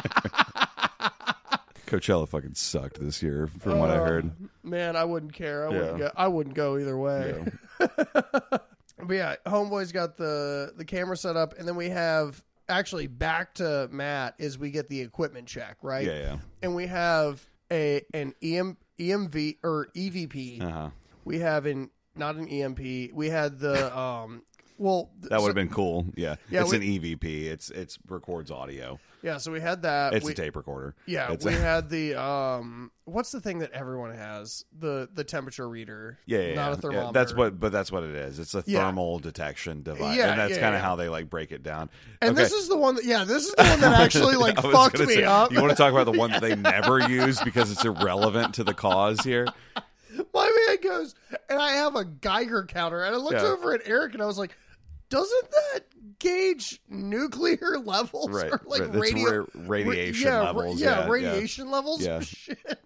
Coachella fucking sucked this year, from what I
Uh,
heard.
Man, I wouldn't care. I wouldn't
Yeah.
go. I wouldn't go either way.
Yeah.
But yeah, Homeboy's got the the camera set up, and then we have actually back to Matt is we get the equipment check, right?
Yeah, yeah.
And we have a an E M, E M V or E V P.
Uh huh.
We have an not an E M P. We had the um. Well,
That would have been cool. Yeah,
Yeah,
it's
we-
an E V P. It's it's records audio.
yeah. So we had that.
It's
we,
a tape recorder.
Yeah,
It's
we
a-
had the um. What's the thing that everyone has? The the temperature reader.
Yeah, yeah,
not
yeah.
a thermometer.
Yeah, that's what, but that's what it is. It's a
Yeah.
thermal detection device,
Yeah,
and that's
yeah,
kind of
yeah.
how they like break it down.
And
Okay.
this is the one that yeah, this is the one that actually like
I was
fucked
gonna
me
say,
up.
You want to talk about the one that they never use because it's irrelevant to the cause here?
My man goes, and I have a Geiger counter, and I looked
Yeah.
over at Eric, and I was like, "Doesn't that gauge nuclear levels
Right,
or like
right. That's
radio
ra- radiation
yeah, ra-
levels.
Yeah,
Yeah, yeah.
radiation levels.
Yeah.
Shit.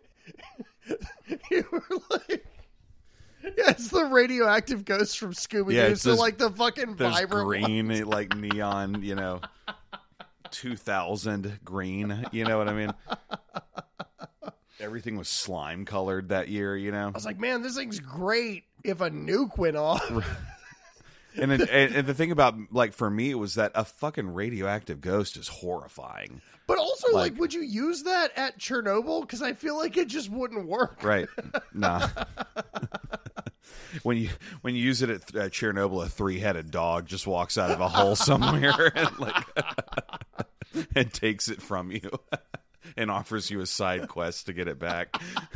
You were like, yeah, it's the radioactive ghost from Scooby Doo.
Yeah, it's
so
those-
like the fucking
There's
vibrant
green, like neon, you know, two thousand green. You know what I mean? Everything was slime colored that year. You know.
I was like, man, this thing's great if a nuke went off.
And, then, and and the thing about, like, for me, it was that a fucking radioactive ghost is horrifying.
But also, like,
Like-
would you use that at Chernobyl? Because I feel like it just wouldn't work.
Right? Nah. when you when you use it at uh, Chernobyl, a three headed dog just walks out of a hole somewhere and like and takes it from you and offers you a side quest to get it back.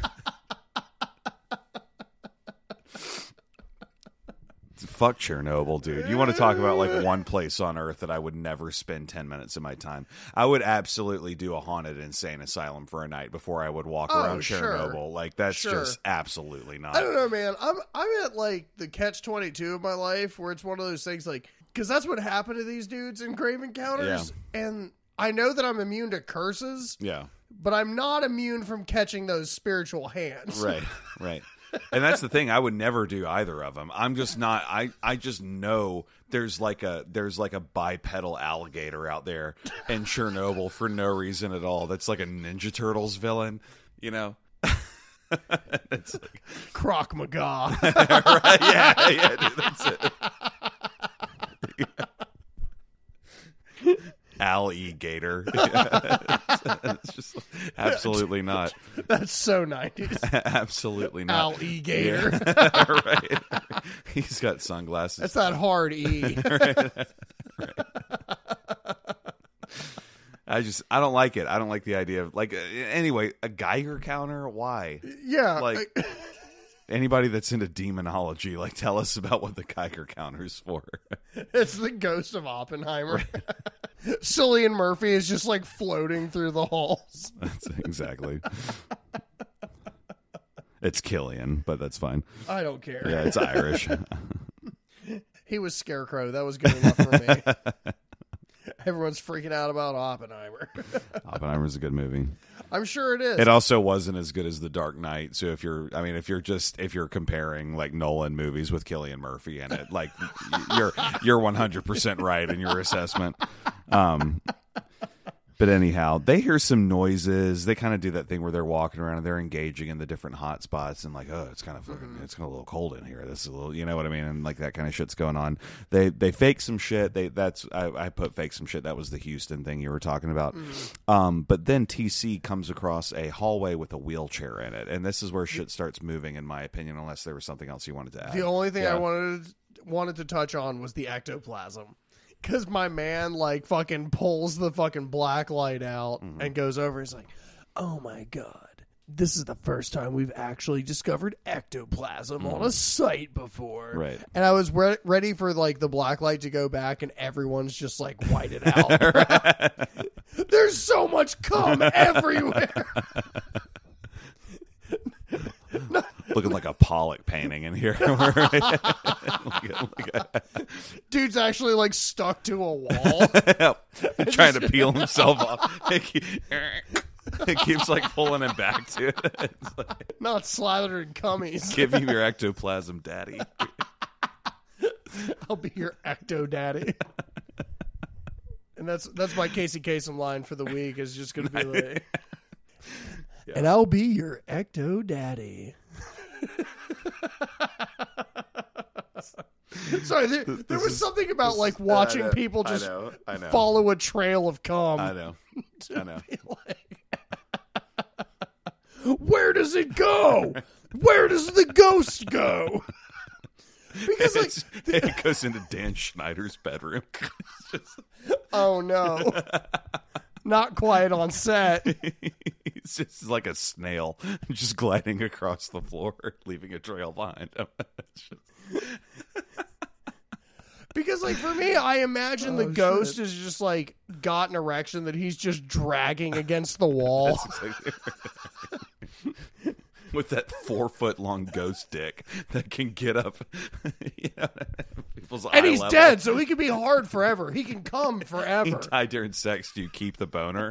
Fuck Chernobyl, dude. You want to talk about like one place on Earth that I would never spend ten minutes of my time? I would absolutely do a haunted insane asylum for a night before I would walk
Oh,
around
sure.
Chernobyl. Like that's
Sure.
just absolutely not.
I don't know, man. I'm I'm at like the catch twenty two of my life where it's one of those things like because that's what happened to these dudes in Grave Encounters, and I know that I'm immune to curses,
Yeah.
but I'm not immune from catching those spiritual hands.
Right, right. And that's the thing. I would never do either of them. I'm just not. I, I just know there's like a there's like a bipedal alligator out there in Chernobyl for no reason at all. That's like a Ninja Turtles villain, you know. It's like,
Croc Maga.
right? Yeah, yeah, dude, that's it. Alligator. It's just absolutely not.
That's so nineties.
Absolutely not.
Alligator.
Yeah. Right. He's got sunglasses.
That's that hard E.
Right. Right. I just I don't like it. I don't like the idea of like uh, anyway a Geiger counter. Why?
Yeah.
Like
I,
anybody that's into demonology, like tell us about what the Geiger counter's for.
it's the ghost of Oppenheimer. Cillian Murphy is just like floating through the halls.
That's exactly. It's Killian, but that's fine.
I don't care.
Yeah, it's Irish.
He was Scarecrow. That was good enough for me. Everyone's freaking out about Oppenheimer.
Oppenheimer's a good movie.
I'm sure it is.
It also wasn't as good as The Dark Knight. So if you're, I mean, if you're just if you're comparing like Nolan movies with Cillian Murphy in it, like you're you're one hundred percent right in your assessment. Um, but anyhow, they hear some noises. They kind of do that thing where they're walking around and they're engaging in the different hot spots and like, oh, it's kind of fucking, mm-hmm. it's kind of a little cold in here. This is a little, you know what I mean? And like that kind of shit's going on. They they fake some shit. They that's I, I put fake some shit. That was the Houston thing you were talking about. Mm-hmm. Um, but then T C comes across a hallway with a wheelchair in it, and this is where shit starts moving, in my opinion. Unless there was something else you wanted to add.
The only thing
yeah.
I wanted wanted to touch on was the ectoplasm. Because my man, like, fucking pulls the fucking black light out mm-hmm. and goes over. He's like, oh, my God. This is the first time we've actually discovered ectoplasm mm-hmm. on a site before.
Right.
And I was re- ready for, like, the black light to go back and everyone's just, like, whited out. There's so much cum everywhere.
Looking like a Pollock painting in here. like a, like a...
Dude's actually like stuck to a wall.
Trying to peel himself off. It keeps like pulling him back to it. It's like,
not slathered in cummies.
Give me your ectoplasm, daddy.
I'll be your ecto daddy. And that's that's my Casey Kasem line for the week is just going to be like, yeah. And I'll be your ecto daddy. Sorry, there, there was
is,
something about
this,
like watching
I know,
people just
I know, I know.
follow a trail of cum.
I know. I know.
Like, where does it go? Where does the ghost go? Because like
it's, it goes into Dan Schneider's bedroom. Just...
Oh no. Not quiet on set.
It's just like a snail just gliding across the floor, leaving a trail behind him. just...
Because, like, for me, I imagine oh, the ghost
shit.
is just, like, got an erection that he's just dragging against the wall.
Exactly right. With that four-foot-long ghost dick that can get up, you know, people's
and
eye
he's
level.
dead, so he can be hard forever. He can come forever.
He died during sex. Do you keep the boner?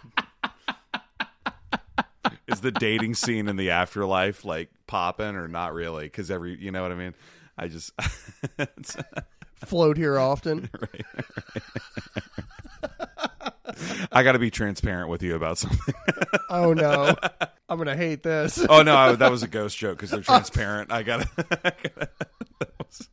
Is the dating scene in the afterlife like popping or not really? Because every, you know what I mean? I just
float here often.
Right, right. I got to be transparent with you about something.
Oh no, I'm gonna hate this.
Oh no, I, that was a ghost joke because they're transparent. I gotta. I gotta that was...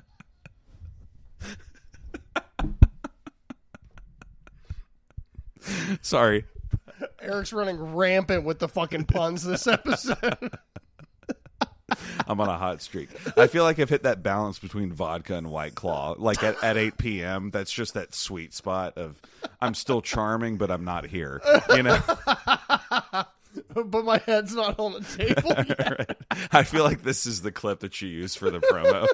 Sorry.
Eric's running rampant with the fucking puns this episode.
I'm on a hot streak. I feel like I've hit that balance between vodka and White Claw. Like at, at eight p.m., that's just that sweet spot of I'm still charming, but I'm not here. You know?
But my head's not on the table yet.
Right. I feel like this is the clip that you used for the promo.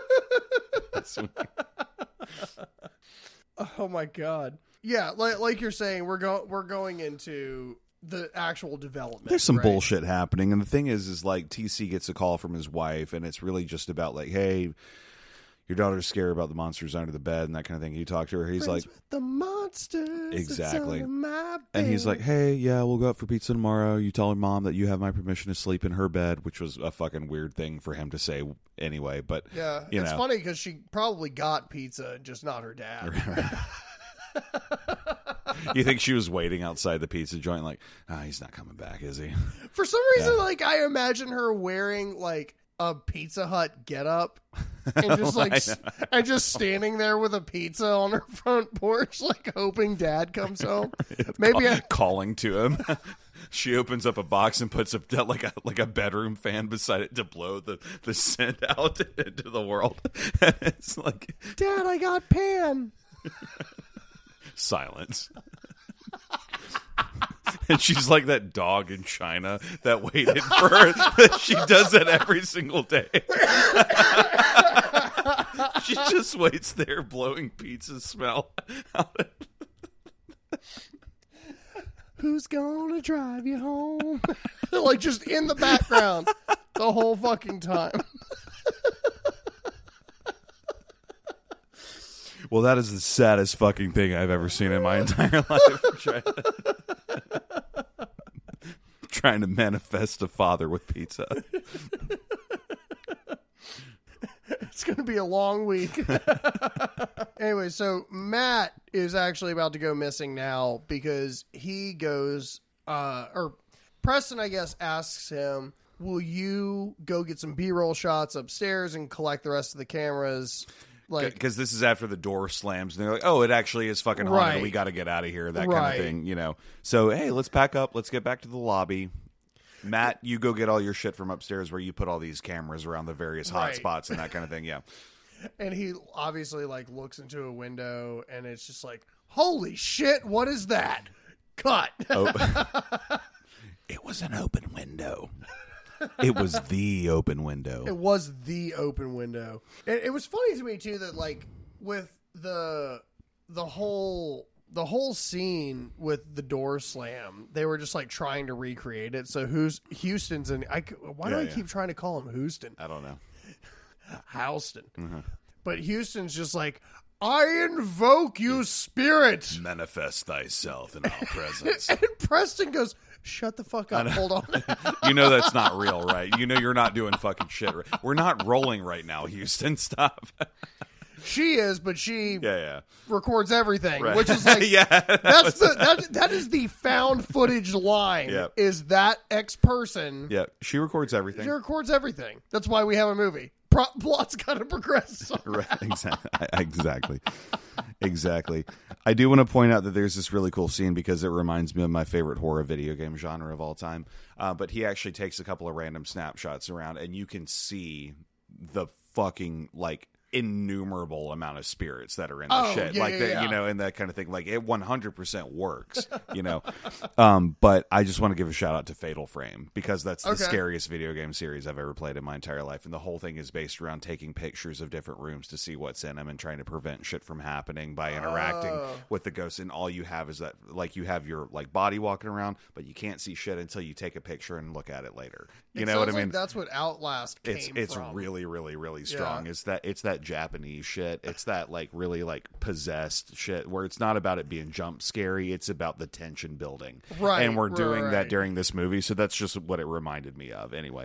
Oh my god. Yeah, like like you're saying, we're go we're going into the actual development.
There's some
right?
bullshit happening, and the thing is, is like T C gets a call from his wife, and it's really just about like, hey, your daughter's scared about the monsters under the bed and that kind of thing. You talk to her, he's
Friends
like,
the monsters
exactly,
my
and he's like, hey, yeah, we'll go out for pizza tomorrow. You tell her mom that you have my permission to sleep in her bed, which was a fucking weird thing for him to say anyway. But
yeah,
you
it's
know.
funny because she probably got pizza, just not her dad.
You think she was waiting outside the pizza joint like, ah, oh, he's not coming back, is he?
For some reason,
yeah.
like, I imagine her wearing, like, a Pizza Hut getup and just like s- and just standing there with a pizza on her front porch, like hoping Dad comes home. Maybe
Call,
I,
calling to him. She opens up a box and puts a like a like a bedroom fan beside it to blow the, the scent out into the world. And it's like,
Dad, I got pan.
silence. And she's like that dog in China that waited for her. That she does that every single day. She just waits there blowing pizza smell out.
Who's gonna drive you home? Like just in the background the whole fucking time.
Well, that is the saddest fucking thing I've ever seen in my entire life. Trying to, trying to manifest a father with pizza.
It's going to be a long week. Anyway, so Matt is actually about to go missing now because he goes, uh, or Preston, I guess, asks him, will you go get some B-roll shots upstairs and collect the rest of the cameras? Like,
because this is after the door slams and they're like, oh, it actually is fucking haunted.
Right.
We got to get out of here. That
Right.
kind of thing, you know. So, hey, let's pack up. Let's get back to the lobby. Matt, you go get all your shit from upstairs where you put all these cameras around the various hot
Right.
spots and that kind of thing. Yeah.
and he obviously like looks into a window and it's just like, holy shit, what is that? Cut.
Oh. It was an open window. It was the open window.
It was the open window. It, it was funny to me too that like with the the whole the whole scene with the door slam, they were just like trying to recreate it. So who's Houston's and I why do
Yeah,
I
yeah.
keep trying to call him Houston?
I don't know.
Houston.
Mm-hmm.
But Houston's just like, I invoke you, spirit.
Manifest thyself in our presence.
And Preston goes, shut the fuck up. Hold on.
You know that's not real, right? You know you're not doing fucking shit. Right? We're not rolling right now, Houston. Stop.
She is, but she
Yeah, yeah.
records everything,
Right.
which is like,
yeah.
that's the that, that is the found footage line.
Yep.
Is that X person?
Yeah, she records everything.
She records everything. That's why we have a movie. Pro- plot's got to progress.
Right, exactly. exactly. Exactly. I do want to point out that there's this really cool scene because it reminds me of my favorite horror video game genre of all time. Uh, but he actually takes a couple of random snapshots around, and you can see the fucking like innumerable amount of spirits that are in the
Oh,
shit,
yeah,
like
yeah,
that,
yeah.
you know, and that kind of thing. Like it one hundred percent works, you know. Um, but I just want to give a shout out to Fatal Frame because that's the
Okay.
scariest video game series I've ever played in my entire life, and the whole thing is based around taking pictures of different rooms to see what's in them and trying to prevent shit from happening by interacting
Oh.
with the ghosts. And all you have is that, like, you have your like body walking around, but you can't see shit until you take a picture and look at it later. You
It
know what I
sounds
mean?
like that's what Outlast came
it's it's
from.
really really really strong.
Yeah.
It's that it's that Japanese shit. It's that like really like possessed shit where it's not about it being jump scary. It's about the tension building.
Right,
And we're
right,
doing
right.
that during this movie, so that's just what it reminded me of. Anyway,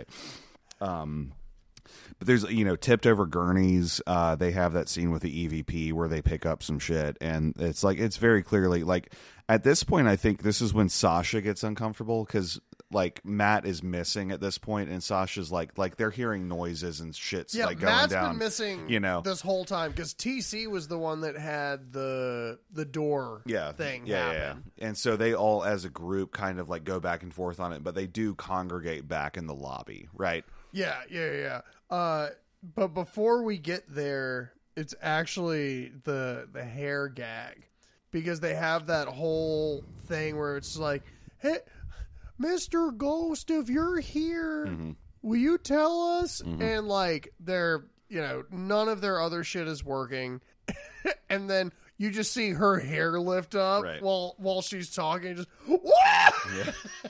um, but there's you know tipped over gurneys. Uh, they have that scene with the E V P where they pick up some shit, and it's like it's very clearly like at this point I think this is when Sasha gets uncomfortable because like Matt is missing at this point, and Sasha's like like they're hearing noises and shit's
Yeah,
like going
Matt's
down.
been missing
you know.
this whole time because T C was the one that had the the door
yeah,
thing
yeah,
happen.
yeah. And so they all, as a group, kind of like go back and forth on it, but they do congregate back in the lobby, right?
Yeah, yeah, yeah. Uh, but before we get there, it's actually the the hair gag because they have that whole thing where it's like, hey, Mister Ghost, if you're here,
Mm-hmm.
will you tell us? And like, they're, you know, none of their other shit is working. And then you just see her hair lift up
Right.
while while she's talking. Just, Wah!
Yeah.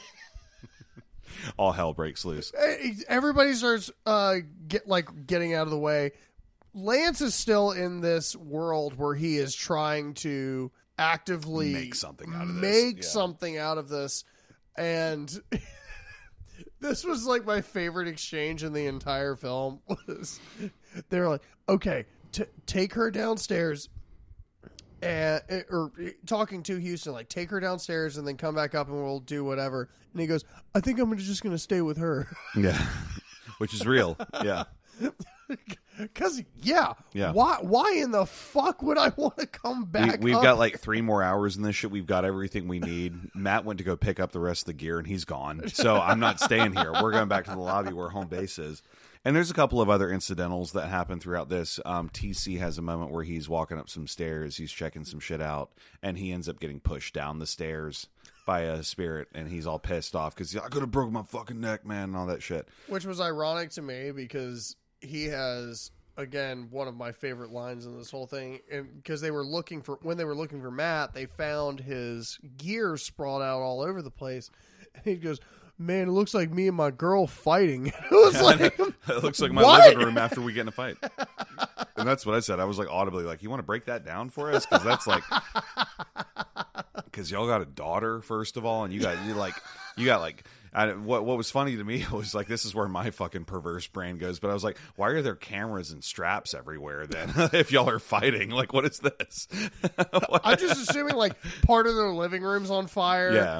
All hell breaks loose.
Everybody starts uh, get like getting out of the way. Lance is still in this world where he is trying to actively
Make something out of this.
Make
Yeah.
something out of this. And this was like my favorite exchange in the entire film. Was they're like, okay, t- take her downstairs, and or talking to Houston, like take her downstairs and then come back up and we'll do whatever. And he goes, I think I'm just going to stay with her.
Yeah. which is real. Yeah.
Because, yeah,
Yeah.
Why Why in the fuck would I want to come back
We, we've
up?
got like three more hours in this shit. We've got everything we need. Matt went to go pick up the rest of the gear, and he's gone. So I'm not staying here. We're going back to the lobby where home base is. And there's a couple of other incidentals that happen throughout this. Um, T C has a moment where he's walking up some stairs. He's checking some shit out, and he ends up getting pushed down the stairs by a spirit, and he's all pissed off because I could have broke my fucking neck, man, and all that shit.
Which was ironic to me because he has, again, one of my favorite lines in this whole thing. And because they were looking for, when they were looking for Matt, they found his gear sprawled out all over the place. And he goes, man, it looks like me and my girl fighting. It was like,
it looks like my
what?
living room after we get in a fight. And that's what I said. I was like audibly like, you want to break that down for us? Because that's like, because y'all got a daughter, first of all, and you got you like you got like I, what what was funny to me was like, this is where my fucking perverse brain goes. But I was like, why are there cameras and straps everywhere then? If y'all are fighting, like, what is this?
I'm just assuming like part of their living room's on fire.
Yeah.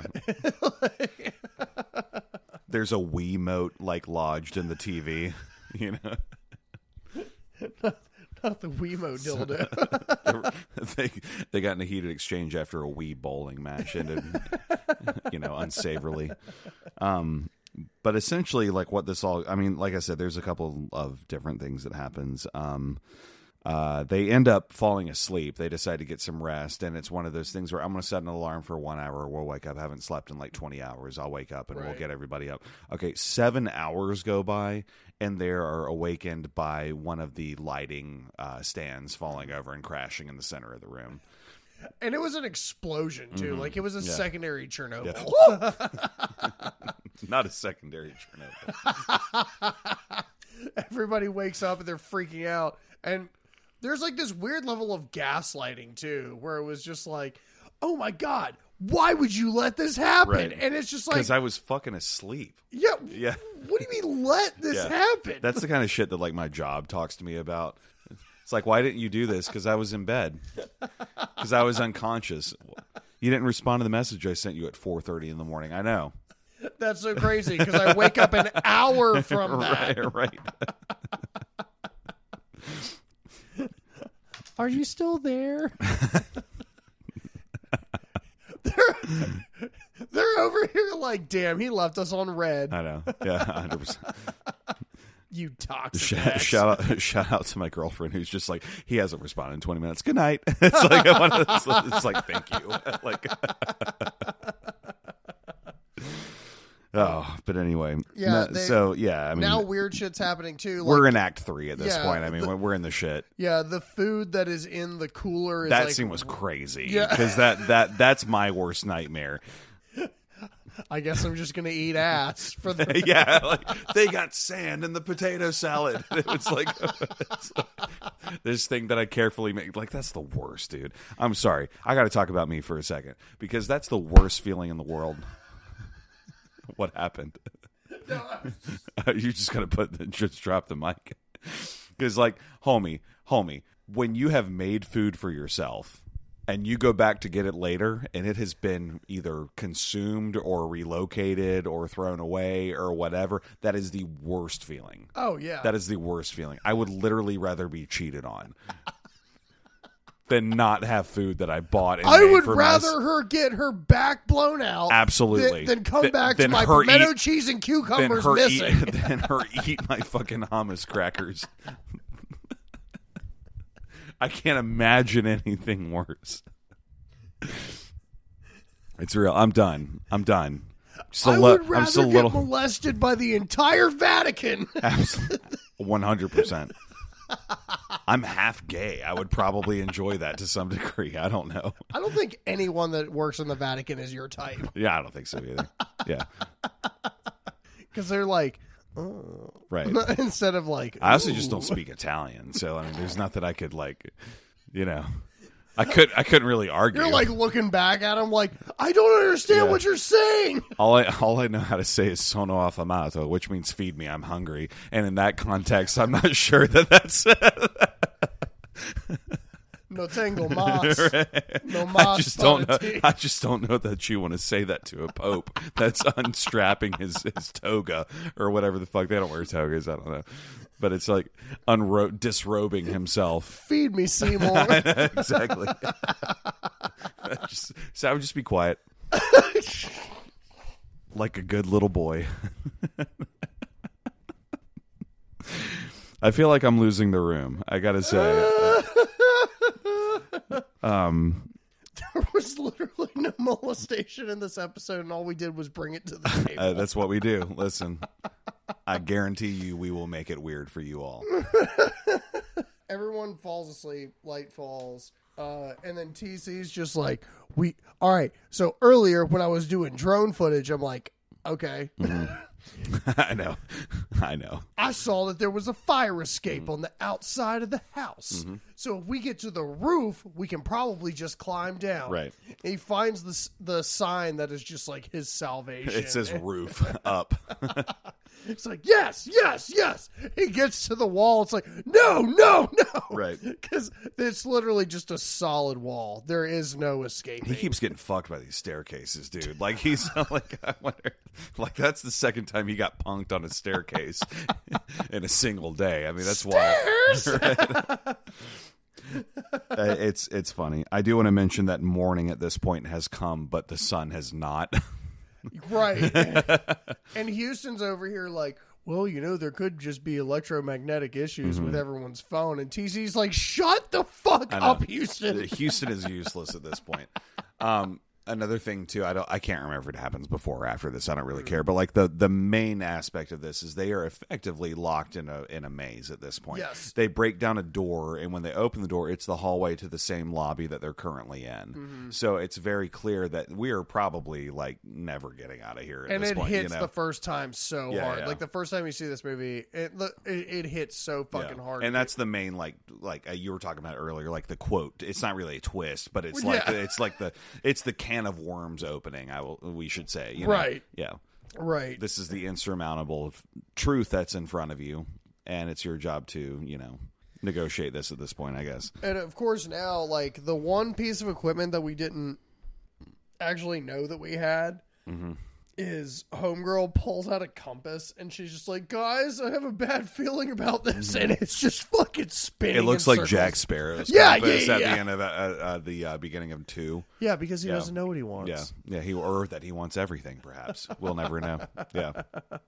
There's a Wiimote like lodged in the T V, you know.
not, not the Wiimote dildo.
they they got in a heated exchange after a Wii bowling match ended, you know, unsavourily. Um, but essentially, like what this all, I mean, like I said, there's a couple of different things that happens. Um, uh, they end up falling asleep. They decide to get some rest, and it's one of those things where I'm going to set an alarm for one hour. We'll wake up. I haven't slept in like twenty hours. I'll wake up and
Right.
we'll get everybody up. Okay, seven hours go by, and they are awakened by one of the lighting uh, stands falling over and crashing in the center of the room.
And it was an explosion too.
Mm-hmm.
Like it was a
Yeah.
secondary Chernobyl.
Yeah. Not a secondary Chernobyl.
Everybody wakes up and they're freaking out. And there's like this weird level of gaslighting too, where it was just like, oh my God, why would you let this happen?
Right.
And it's just like,
Because I was fucking asleep.
yeah,
Yeah.
what do you mean let this
Yeah.
happen?
That's the kind of shit that like my job talks to me about. It's like, why didn't you do this? Because I was in bed. Because I was unconscious. You didn't respond to the message I sent you at four thirty in the morning. I know.
That's so crazy because I wake up an hour from that.
Right, right.
Are you still there? they're, they're over here like, damn, he left us on red.
I know. Yeah, one hundred percent.
You toxic
Shout,
ass.
shout out, shout out to my girlfriend who's just like, he hasn't responded in twenty minutes. Good night. It's like one of those, it's like, thank you. Like, oh, but anyway.
Yeah,
No,
they-
so yeah, I mean,
Now weird shit's happening too. Like,
we're in Act Three at this
Yeah,
point. I mean,
the-
we're in the shit.
yeah, the food that is in the cooler is
That
like,
scene was crazy.
Yeah.
because that that that's my worst nightmare.
I guess I'm just gonna eat ass for the.
Yeah, like they got sand in the potato salad. It was like, it's like this thing that I carefully make. Like, that's the worst, dude. I'm sorry. I got to talk about me for a second because that's the worst feeling in the world. What happened? You just gotta put the, just drop the mic because, like, homie, homie, when you have made food for yourself. And you go back to get it later, and it has been either consumed or relocated or thrown away or whatever. That is the worst feeling.
Oh yeah,
That is the worst feeling. I would literally rather be cheated on than not have food that I bought. And
I
made
would
for
rather
mys-
her get her back blown out,
Absolutely.
than, than come
Th-
back
than
to my
her
pimento
eat-
cheese and
than
cucumbers
her
missing.
eat than her eat my fucking hummus crackers. I can't imagine anything worse. It's real. I'm done. I'm done. Just a
I
li-
would
I'm
rather
just a
get
little.
molested by the entire Vatican.
One hundred percent. I'm half gay. I would probably enjoy that to some degree. I don't know.
I don't think anyone that works in the Vatican is your type
Yeah, I don't think so either. Yeah,
because they're like, oh.
right.
instead of like,
I also just
ooh.
don't speak Italian, so I mean, there's nothing I could like, you know. I could I couldn't really argue.
You're like looking back at him like, I don't understand
Yeah.
what you're saying.
all I all I know how to say is sono affamato, which means feed me, I'm hungry. And in that context, I'm not sure that that's
No tengo mas. No
I
mas
just don't know.
para ti.
I just don't know that you want to say that to a pope that's unstrapping his, his toga or whatever the fuck. They don't wear togas. I don't know, but it's like unro- disrobing himself.
Feed me, Seymour.
I know, exactly. just, so I would just be quiet, like a good little boy. I feel like I'm losing the room. I gotta say. um.
There was literally no molestation in this episode, and all we did was bring it to the table.
Uh, that's what we do. Listen, I guarantee you we will make it weird for you all.
Everyone falls asleep, light falls, uh, and then T C's just like, we, all right, so earlier when I was doing drone footage, I'm like, okay.
Mm-hmm. I know. I know.
I saw that there was a fire escape mm-hmm. on the outside of the house.
Mm-hmm.
So if we get to the roof, we can probably just climb down.
Right.
And he finds the, the sign that is just like his salvation.
It says roof up.
It's like, yes, yes, yes. He gets to the wall. It's like, no, no, no.
Right.
Because it's literally just a solid wall. There is no escaping.
He keeps getting fucked by these staircases, dude. Like, he's like, I wonder, like, that's the second time he got punked on a staircase in a single day. I mean, that's
Stairs!
wild. Right? uh, it's, it's funny. I do want to mention that morning at this point has come, but the sun has not.
Right. And Houston's over here like, well, you know, there could just be electromagnetic issues mm-hmm. with everyone's phone. And T C's like, shut the fuck up, Houston.
Houston is useless at this point. Um, another thing too, I don't, I can't remember if it happens before or after this. I don't really care. But like the the main aspect of this is they are effectively locked in a in a maze at this point.
Yes.
They break down a door, and when they open the door, it's the hallway to the same lobby that they're currently in. Mm-hmm. So it's very clear that we are probably like never getting out of here. At
and
this
it
point,
hits
you know?
the first time so
Yeah,
hard.
yeah.
Like the first time you see this movie, it it, it hits so fucking
Yeah.
hard.
And that's the main like like uh, you were talking about earlier, like the quote. It's not really a twist, but it's like
Yeah.
it's like the it's the can of worms opening. I will we should say, you know?
Right.
Yeah.
Right.
This is the insurmountable truth that's in front of you, and it's your job to, you know, negotiate this at this point, I guess.
And of course now, like the one piece of equipment that we didn't actually know that we had
Mm-hmm.
is Homegirl pulls out a compass and she's just like, guys, I have a bad feeling about this, and it's just fucking spinning.
It looks
in
like
circles.
Jack Sparrow's
Yeah,
compass
yeah,
at
yeah.
the end of uh, uh, the uh, beginning of two.
Yeah, because he
Yeah.
doesn't know what he wants.
Yeah, yeah, he or that he wants everything. Perhaps we'll never know. Yeah,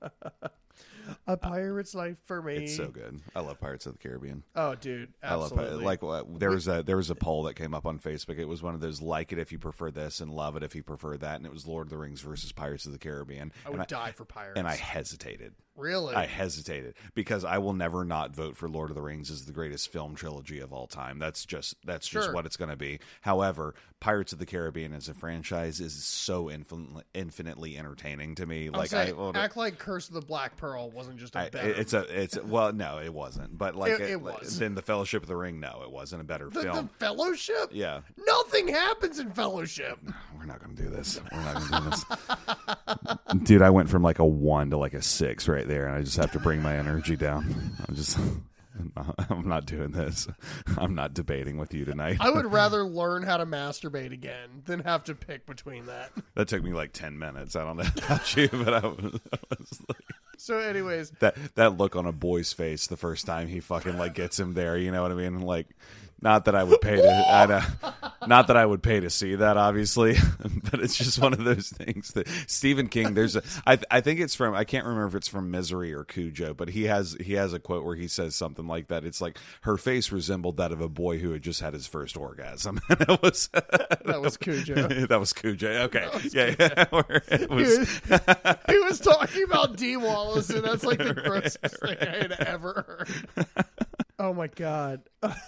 A pirate's life for me.
it's so good. I love Pirates of the Caribbean.
Oh, dude,
I love
absolutely.
it. Like uh, there was a there was a poll that came up on Facebook. It was one of those like it if you prefer this and love it if you prefer that, and it was Lord of the Rings versus Pirates of the Caribbean.
I would
and
die for pirates.
and I hesitated.
Really?
I hesitated because I will never not vote for Lord of the Rings as the greatest film trilogy of all time. That's just that's just
Sure.
what it's going to be. However, Pirates of the Caribbean as a franchise is so infinitely, infinitely entertaining to me.
I'll
Like
say,
I, well,
act like Curse of the Black Pearl wasn't just a
I,
better.
it's a it's well no it wasn't but like
It- it was.
then the Fellowship of the Ring no it wasn't a better
the,
film.
the Fellowship.
Yeah.
Nothing happens in Fellowship.
We're not going to do this. We're not going to do this. Dude, I went from like a one to like a six right there, and I just have to bring my energy down. I'm just, I'm not doing this. I'm not debating with you tonight.
I would rather learn how to masturbate again than have to pick between that.
That took me like ten minutes. I don't know about you, but I was, I was like,
So, anyways,
that that look on a boy's face the first time he fucking like gets him there. You know what I mean? Like, not that I would pay to, I know, not that I would pay to see that, obviously, but it's just one of those things that Stephen King. There's a, I I think it's from I can't remember if it's from Misery or Cujo, but he has he has a quote where he says something like that. It's like her face resembled that of a boy who had just had his first orgasm. And it was
that was Cujo.
that was Cujo. Okay,
was
yeah, yeah. Where it
He
was,
was, he was talking about D. Wallace, and that's like the grossest thing I had ever heard. Oh my god.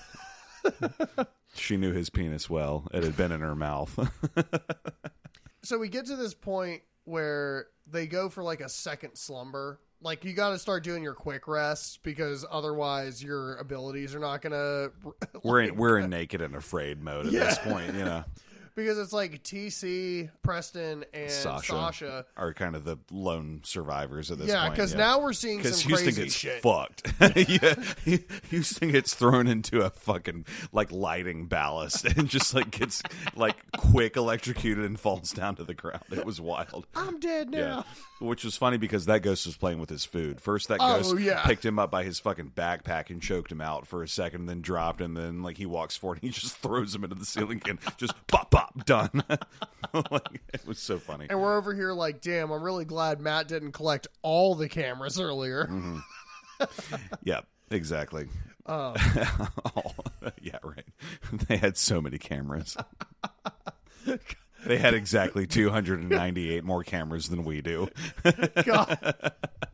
she knew his penis well. It had been in her mouth.
So we get to this point where they go for like a second slumber. Like, you got to start doing your quick rests because otherwise your abilities are not going to.
we're in we're in naked and afraid mode at
Yeah.
this point, you know.
because it's like T C, Preston, and
Sasha,
Sasha.
are kind of the lone survivors at this
Yeah,
point.
because now we're seeing some
Houston
crazy
gets
shit.
fucked. yeah, Houston gets thrown into a fucking like lighting ballast and just like gets like quick electrocuted and falls down to the ground. It was wild.
I'm dead now.
Yeah. Which was funny because that ghost was playing with his food. First, that
Oh,
ghost
yeah.
picked him up by his fucking backpack and choked him out for a second, and then dropped, and then like he walks forward and he just throws him into the ceiling and just pop, pop, done. Like, it was so funny.
And we're over here like, damn, I'm really glad Matt didn't collect all the cameras earlier.
Mm-hmm. Yeah, exactly.
Um,
Oh, yeah, right. They had so many cameras. They had exactly two hundred ninety-eight more cameras than we do.
God,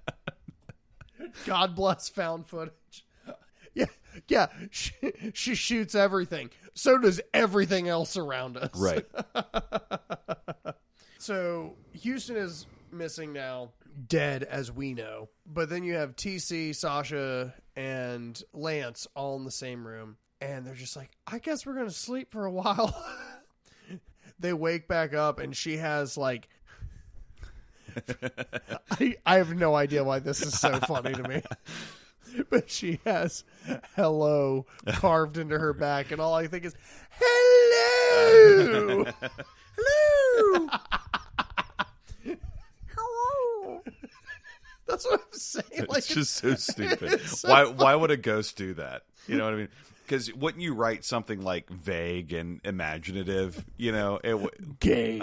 God bless found footage. Yeah, yeah. She, she shoots everything. So does everything else around us.
Right.
So Houston is missing now, dead as we know. But then you have T C, Sasha, and Lance all in the same room. And they're just like, I guess we're going to sleep for a while. They wake back up and she has like... I, I have no idea why this is so funny to me. But she has hello carved into her back. And all I think is, hello! Hello! Hello! That's what I'm saying. Like,
It's just so stupid.
it's so
why
funny.
why would a ghost do that? You know what I mean? Because wouldn't you write something like vague and imaginative? You know, it w-
Gay.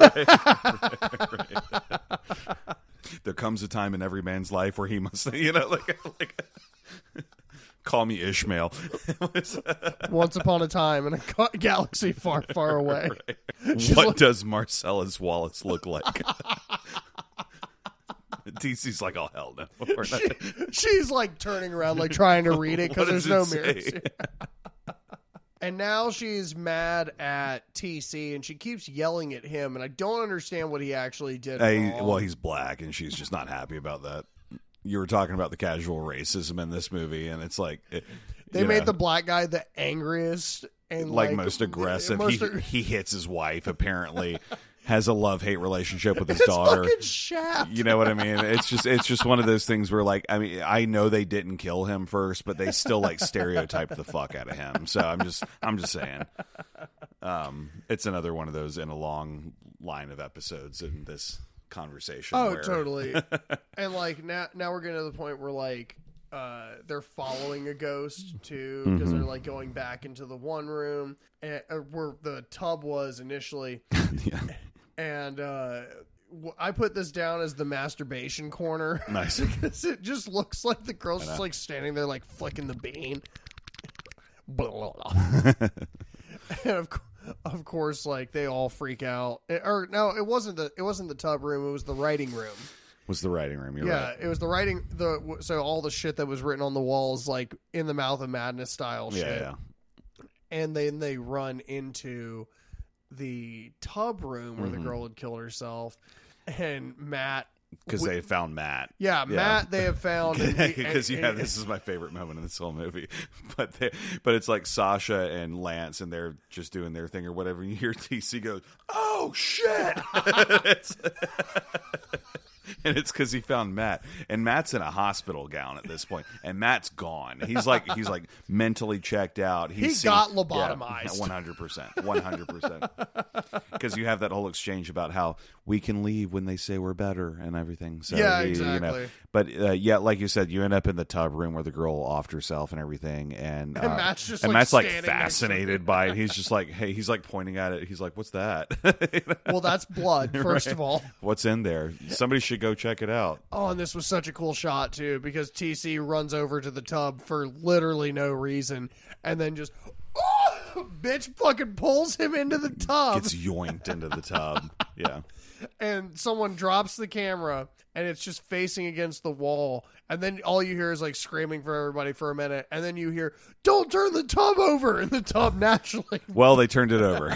there comes a time in every man's life where he must, you know, like, like call me Ishmael.
Once upon a time in a ga- galaxy far, far away. She's
What
like-
does Marcellus Wallace look like? D C's like, oh, hell no. We're not-
She, she's like turning around, like trying to read it because
What
there's
does
no
it
mirrors.
say?
And now she's mad at T C and she keeps yelling at him. And I don't understand what he actually did.
Hey,
wrong.
well, he's black, and she's just not happy about that. You were talking about the casual racism in this movie, and it's like it,
They
you
made
know,
the black guy the angriest and
like,
like,
most aggressive.
most
he
ag-
he hits his wife. Apparently, has a love hate relationship with his
it's
daughter.
fucking Shaft.
You know what I mean? It's just it's just one of those things where, like, I mean, I know they didn't kill him first, but they still like stereotyped the fuck out of him. So I'm just I'm just saying, um, it's another one of those in a long line of episodes in this conversation.
Oh,
where,
totally. And like now, now we're getting to the point where like uh, they're following a ghost too because
Mm-hmm.
they're like going back into the one room and, uh, where the tub was initially,
Yeah.
and uh, w- I put this down as the masturbation corner.
Nice.
Because it just looks like the girl's just like standing there like flicking the bean. Blah, blah, blah. And of course. Of course, like they all freak out. It- or no, it wasn't the it wasn't the tub room. It was the writing room.
Was the writing room? You're
Yeah,
right.
it was the writing. The so all the shit that was written on the walls, like in the Mouth of Madness style
Yeah,
shit.
yeah.
And then they run into the tub room where
Mm-hmm.
the girl had killed herself, and Matt.
Because they had found Matt.
Yeah, Matt. They have found and he-
Because
and-
yeah,
and-
this is my favorite moment in this whole movie. But they, but it's like Sasha and Lance, and they're just doing their thing or whatever. And you hear T C goes, "Oh shit!" It's- and it's because he found Matt, and Matt's in a hospital gown at this point, and Matt's gone. He's like he's like mentally checked out. He's
He got lobotomized.
One hundred percent, one hundred percent. Because you have that whole exchange about how we can leave when they say we're better and everything. So
Yeah,
he, You know,
exactly.
but uh, yeah, like you said, you end up in the tub room where the girl offed herself and everything, and, uh,
And Matt's just,
and
like,
Matt's like
standing next to
fascinated by it. He's just like, hey, he's like pointing at it. He's like, what's that? You know?
well, that's blood. First
Right.
of all.
What's in there? Somebody should go check it out.
Oh, and this was such a cool shot too because T C runs over to the tub for literally no reason, and then just oh, bitch fucking pulls him into the tub,
Gets yoinked into the tub. Yeah.
and someone drops the camera, and it's just facing against the wall, and then all you hear is like screaming for everybody for a minute, and then you hear, "Don't turn the tub over," and the tub naturally
Well, they turned it over.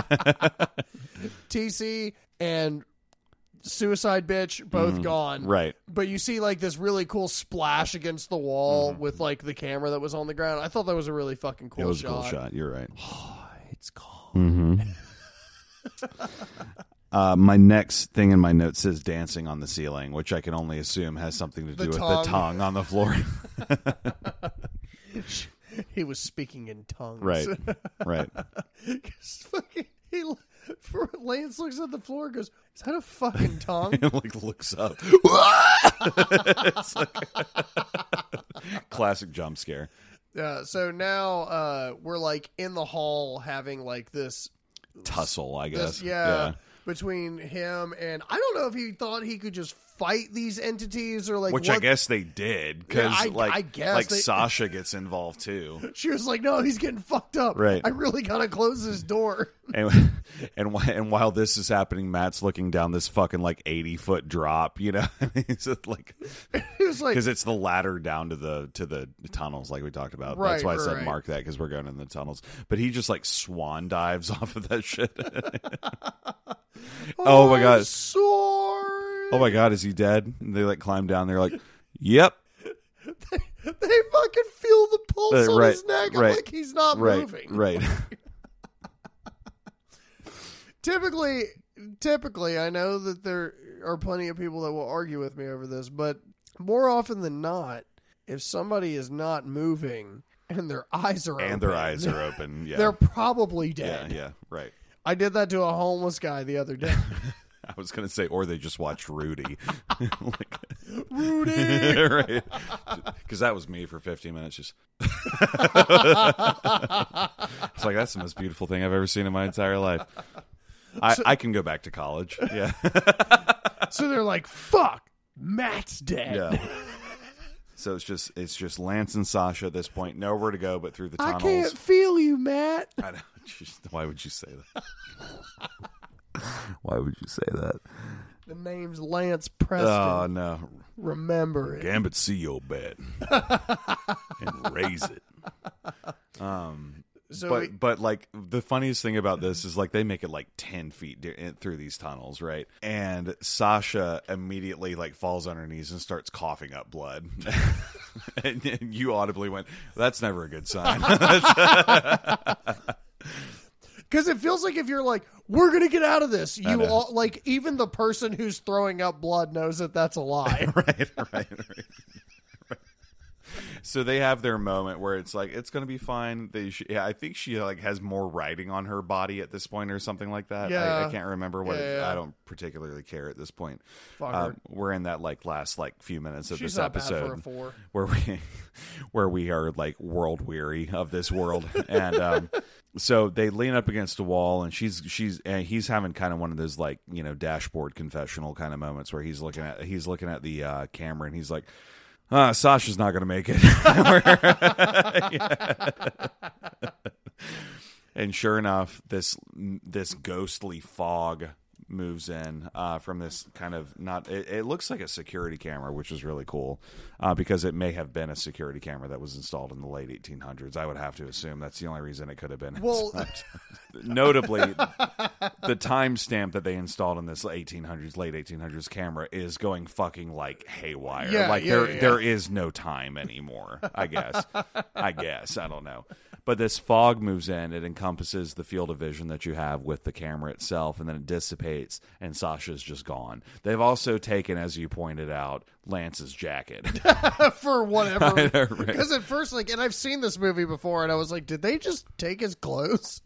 T C and Suicide Bitch both gone.
Right.
But you see like this really cool splash against the wall with like the camera that was on the ground. I thought that was a really fucking cool
It was
shot.
a cool shot. You're right.
It's called.
Mm-hmm. Uh, my next thing in my notes says dancing on the ceiling, which I can only assume has something to do
The
with
tongue.
the tongue on the floor.
He was speaking in tongues.
Right, right.
'Cause fucking, he, Lance looks at the floor and goes, is that a fucking tongue?
And like looks up. It's like classic jump scare.
Yeah, so now uh, we're like in the hall having like this
Tussle, I
this,
guess.
yeah,
yeah.
between him and I don't know if he thought he could just fight these entities or like
Which
what,
I guess they did because
Yeah, I-
like
I guess
like
they-
Sasha gets involved too.
she was like, no, he's getting fucked up.
Right.
I really gotta close this door.
And and wh- and while this is happening, Matt's looking down this fucking like eighty foot drop. You know, he's just like
He was like,
because it's the ladder down to the to the tunnels like we talked about.
Right,
That's why I said
right.
mark that because we're going in the tunnels. But he just like swan dives off of that shit. Oh my God.
I'm sorry.
Oh my God, is he dead? And they like climb down. They're like, yep.
They fucking feel the pulse
Uh,
on
right,
his neck. I'm
right,
like, he's not
Right,
moving.
right.
Typically, typically, I know that there are plenty of people that will argue with me over this, but more often than not, if somebody is not moving and their eyes are
And
open,
their eyes are open. Yeah,
they're probably
yeah,
dead.
yeah. Right.
I did that to a homeless guy the other day.
I was gonna say, or they just watched Rudy. Like,
Rudy.
right? Because that was me for fifteen minutes. Just, it's like that's the most beautiful thing I've ever seen in my entire life. I, I can go back to college. Yeah,
So they're like, "Fuck, Matt's dead."
yeah. So it's just it's just Lance and Sasha at this point, nowhere to go but through the
I
tunnels.
can't feel you, Matt.
I know. Just, why would you say that? Why would you say that?
The name's Lance Preston.
Oh no,
Remember it.
Gambit see your bet and raise it. Um,
So
but
we-
but like the funniest thing about this is like they make it like ten feet di- in- through these tunnels, right? And Sasha immediately like falls on her knees and starts coughing up blood. and, and you audibly went, "That's never a good sign."
Because it feels like if you're like, we're going to get out of this,
I
you
know.
all, like, even the person who's throwing up blood knows that that's a lie.
right, right, right, right. So they have their moment where it's like it's going to be fine. They, sh- yeah, I think she like has more writing on her body at this point or something like that. I,
Yeah.
I can't remember what.
Yeah,
it,
yeah.
I don't particularly care at this point.
Fuck
Uh,
her.
we're in that like last like few minutes of
She's
this
not bad
episode
for a four.
where we where we are like world weary of this world, and um, so they lean up against a wall, and she's she's and he's having kind of one of those like you know dashboard confessional kind of moments where he's looking at he's looking at the uh, camera and he's like, uh, Sasha's not going to make it. And sure enough, this this ghostly fog moves in uh, from this kind of not. It, it looks like a security camera, which is really cool uh, because it may have been a security camera that was installed in the late eighteen hundreds. I would have to assume that's the only reason it could have been.
Well,
Notably, the timestamp that they installed in this eighteen hundreds, late eighteen hundreds camera is going fucking like haywire.
Yeah,
like
yeah,
there,
yeah.
there is no time anymore. I guess. I guess I don't know. But this fog moves in. It encompasses the field of vision that you have with the camera itself, and then it dissipates, and Sasha's just gone. They've also taken, as you pointed out, Lance's jacket.
for whatever.
I know, right?
Because at first, like, and I've seen this movie before, and I was like, did they just take his clothes?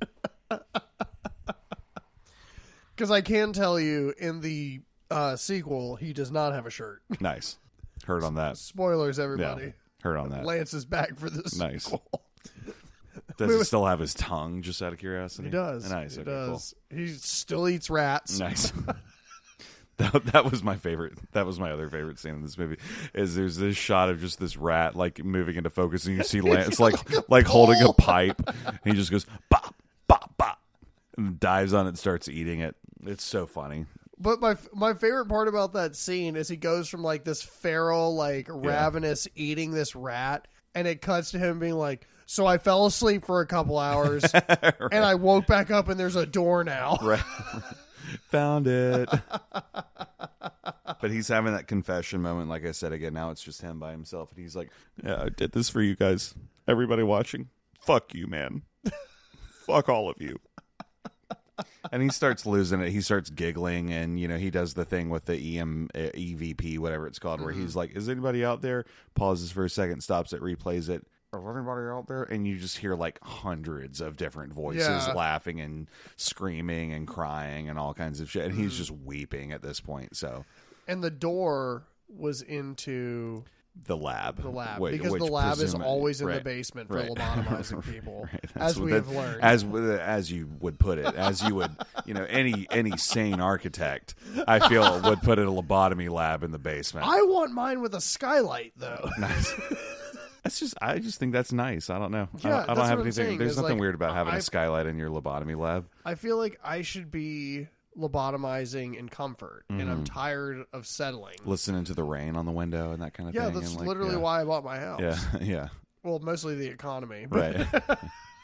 Because I can tell you, in the uh, sequel, he does not have a shirt.
Nice. Heard on that.
Spoilers,
Yeah.
everybody.
Heard on that.
Lance is back for this.
Nice.
sequel.
Does
Wait,
he
wait.
still have his tongue, just out of curiosity?
He does.
Nice.
He
Okay,
does. He still eats rats.
Cool. Nice. that, that was my favorite. That was my other favorite scene in this movie. Is there's this shot of just this rat like moving into focus, and you see Lance like like, holding a pipe, and he just goes bop bop bop, and dives on it and starts eating it. It's so funny.
But my my favorite part about that scene is he goes from like this feral, like ravenous eating this rat, and it cuts to him being like, "So I fell asleep for a couple hours,
Right.
and I woke back up, and there's a door now."
Right. Found it. But he's having that confession moment, like I said again. Now it's just him by himself, and he's like, "Yeah, I did this for you guys. Everybody watching, fuck you, man. Fuck all of you." And he starts losing it. He starts giggling, and you know he does the thing with the E M uh, E V P, whatever it's called, where
Mm-hmm.
he's like, "Is anybody out there?" Pauses for a second, stops it, replays it. Is anybody out there? And you just hear like hundreds of different voices
Yeah.
laughing and screaming and crying and all kinds of shit. And
Mm-hmm.
he's just weeping at this point. So
And the door was into
the lab,
the lab
which-
because
which
the lab is
presuma-
always in
right,
the basement for
right.
lobotomizing people,
Right, that's
as
what
we
that-
have learned.
as as you would put it, as you would, you know, any any sane architect, I feel, would put a lobotomy lab in the basement.
I want mine with a skylight, though.
Nice. That's just, I just think that's nice. I don't know. I
Yeah,
don't, I don't
that's
have
what I'm
anything.
saying,
There's
is,
nothing
like,
weird about having
I-
a skylight in your lobotomy lab.
I feel like I should be lobotomizing in comfort, and
Mm-hmm.
I'm tired of settling.
Listening to the rain on the window and that kind of
Yeah,
thing.
that's
and like,
literally
yeah.
why I bought my house.
Yeah, yeah,
Well, mostly the economy. But
right.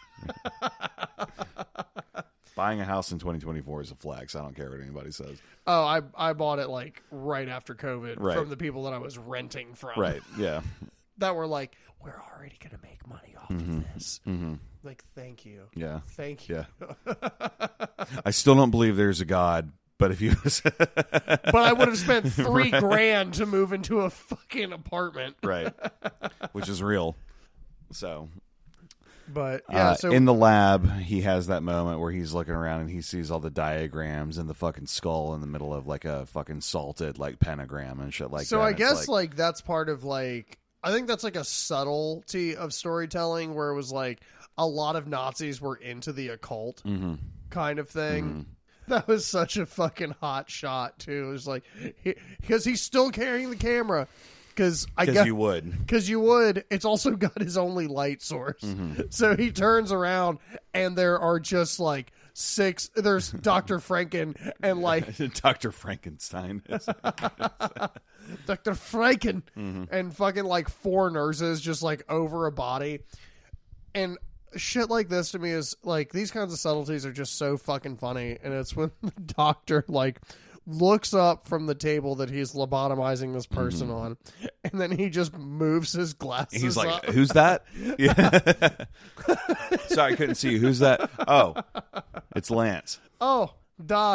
Buying a house in twenty twenty-four is a flex. I don't care what anybody says.
Oh, I I bought it like right after COVID
Right.
from the people that I was renting from.
Right? Yeah.
That were like, we're already gonna make money off of this.
Mm-hmm.
Like, thank you,
Yeah.
thank you.
Yeah. I still don't believe there's a God, but if you,
But I would have spent three grand to move into a fucking apartment.
right, which is real. So
But yeah,
Uh,
so
in the lab, he has that moment where he's looking around and he sees all the diagrams and the fucking skull in the middle of like a fucking salted like pentagram and shit like
so
that.
I
It's
guess
like,
like that's part of like I think that's like a subtlety of storytelling where it was like a lot of Nazis were into the occult
mhm.
kind of thing. That was such a fucking hot shot too. It was like because he's still carrying the camera because I
because
guess
you would.
because you would. It's also got his only light source,
Mm-hmm.
so he turns around and there are just like six. There's Doctor Franken and like
Doctor Frankenstein.
Doctor Franken
Mm-hmm.
and fucking like four nurses just like over a body. And shit like this to me is like these kinds of subtleties are just so fucking funny. And it's when the doctor like looks up from the table that he's lobotomizing this person on, and then he just moves his glasses.
He's like,
up.
"Who's that?" Yeah. Sorry, I couldn't see you. Who's that? Oh, it's Lance.
Oh, duh.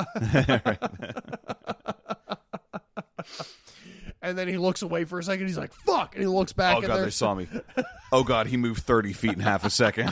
And then he looks away for a second. He's like, fuck. And he looks back.
Oh
and
god, they
there's
saw me. Oh god, he moved thirty feet in half a second.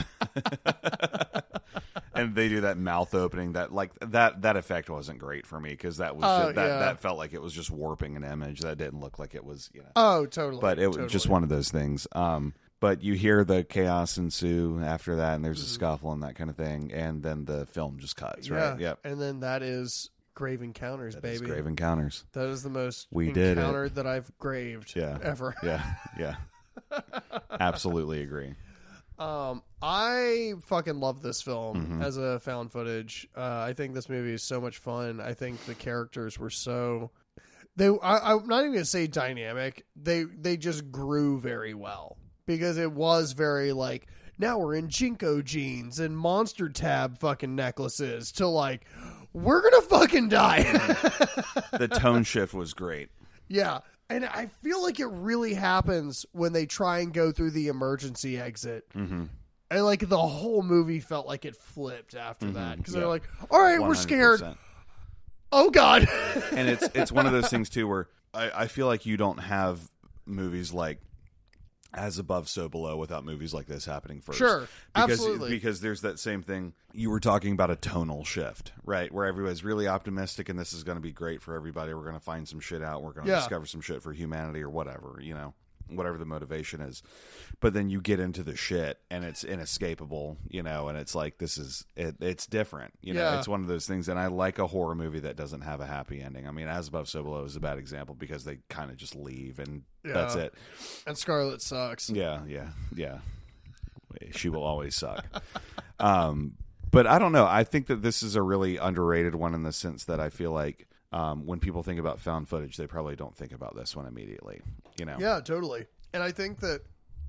And they do that mouth opening. That like that that effect wasn't great for me because that was
Oh,
just, that
yeah.
that felt like it was just warping an image. That didn't look like it was, you know.
Oh, totally.
But it was
totally.
just one of those things. Um, but you hear the chaos ensue after that, and there's a scuffle and that kind of thing, and then the film just cuts.
Yeah.
Right? Yep.
And then that is Grave Encounters,
That is
baby.
Grave Encounters.
That is the most
We did it.
encountered that I've graved
Yeah.
ever.
Yeah. Yeah. Absolutely agree.
Um, I fucking love this film
Mm-hmm.
as a found footage. Uh, I think this movie is so much fun. I think the characters were so they. I, I'm not even gonna say dynamic. They they just grew very well because it was very like now we're in Jinko jeans and Monster Tab fucking necklaces to like we're gonna fucking die.
The tone shift was great.
Yeah. And I feel like it really happens when they try and go through the emergency exit.
Mm-hmm.
And like the whole movie felt like it flipped after that because
yeah.
they're like, "All right, we're scared.
one hundred percent.
Oh God!"
And it's it's one of those things too where I, I feel like you don't have movies like As Above, So Below without movies like this happening first.
Sure,
because,
absolutely.
Because there's that same thing. You were talking about a tonal shift, right? Where everybody's really optimistic and this is going to be great for everybody. We're going to find some shit out. We're going to
Yeah.
discover some shit for humanity or whatever, you know, whatever the motivation is. But then you get into the shit and it's inescapable, you know, and it's like, this is, it, it's different. You know,
Yeah.
it's one of those things. And I like a horror movie that doesn't have a happy ending. I mean, As Above, So Below is a bad example because they kind of just leave and
Yeah.
that's it.
And Scarlet sucks.
Yeah, yeah, yeah. She will always suck. Um, but I don't know. I think that this is a really underrated one in the sense that I feel like um, when people think about found footage, they probably don't think about this one immediately. You know?
Yeah, totally. And I think that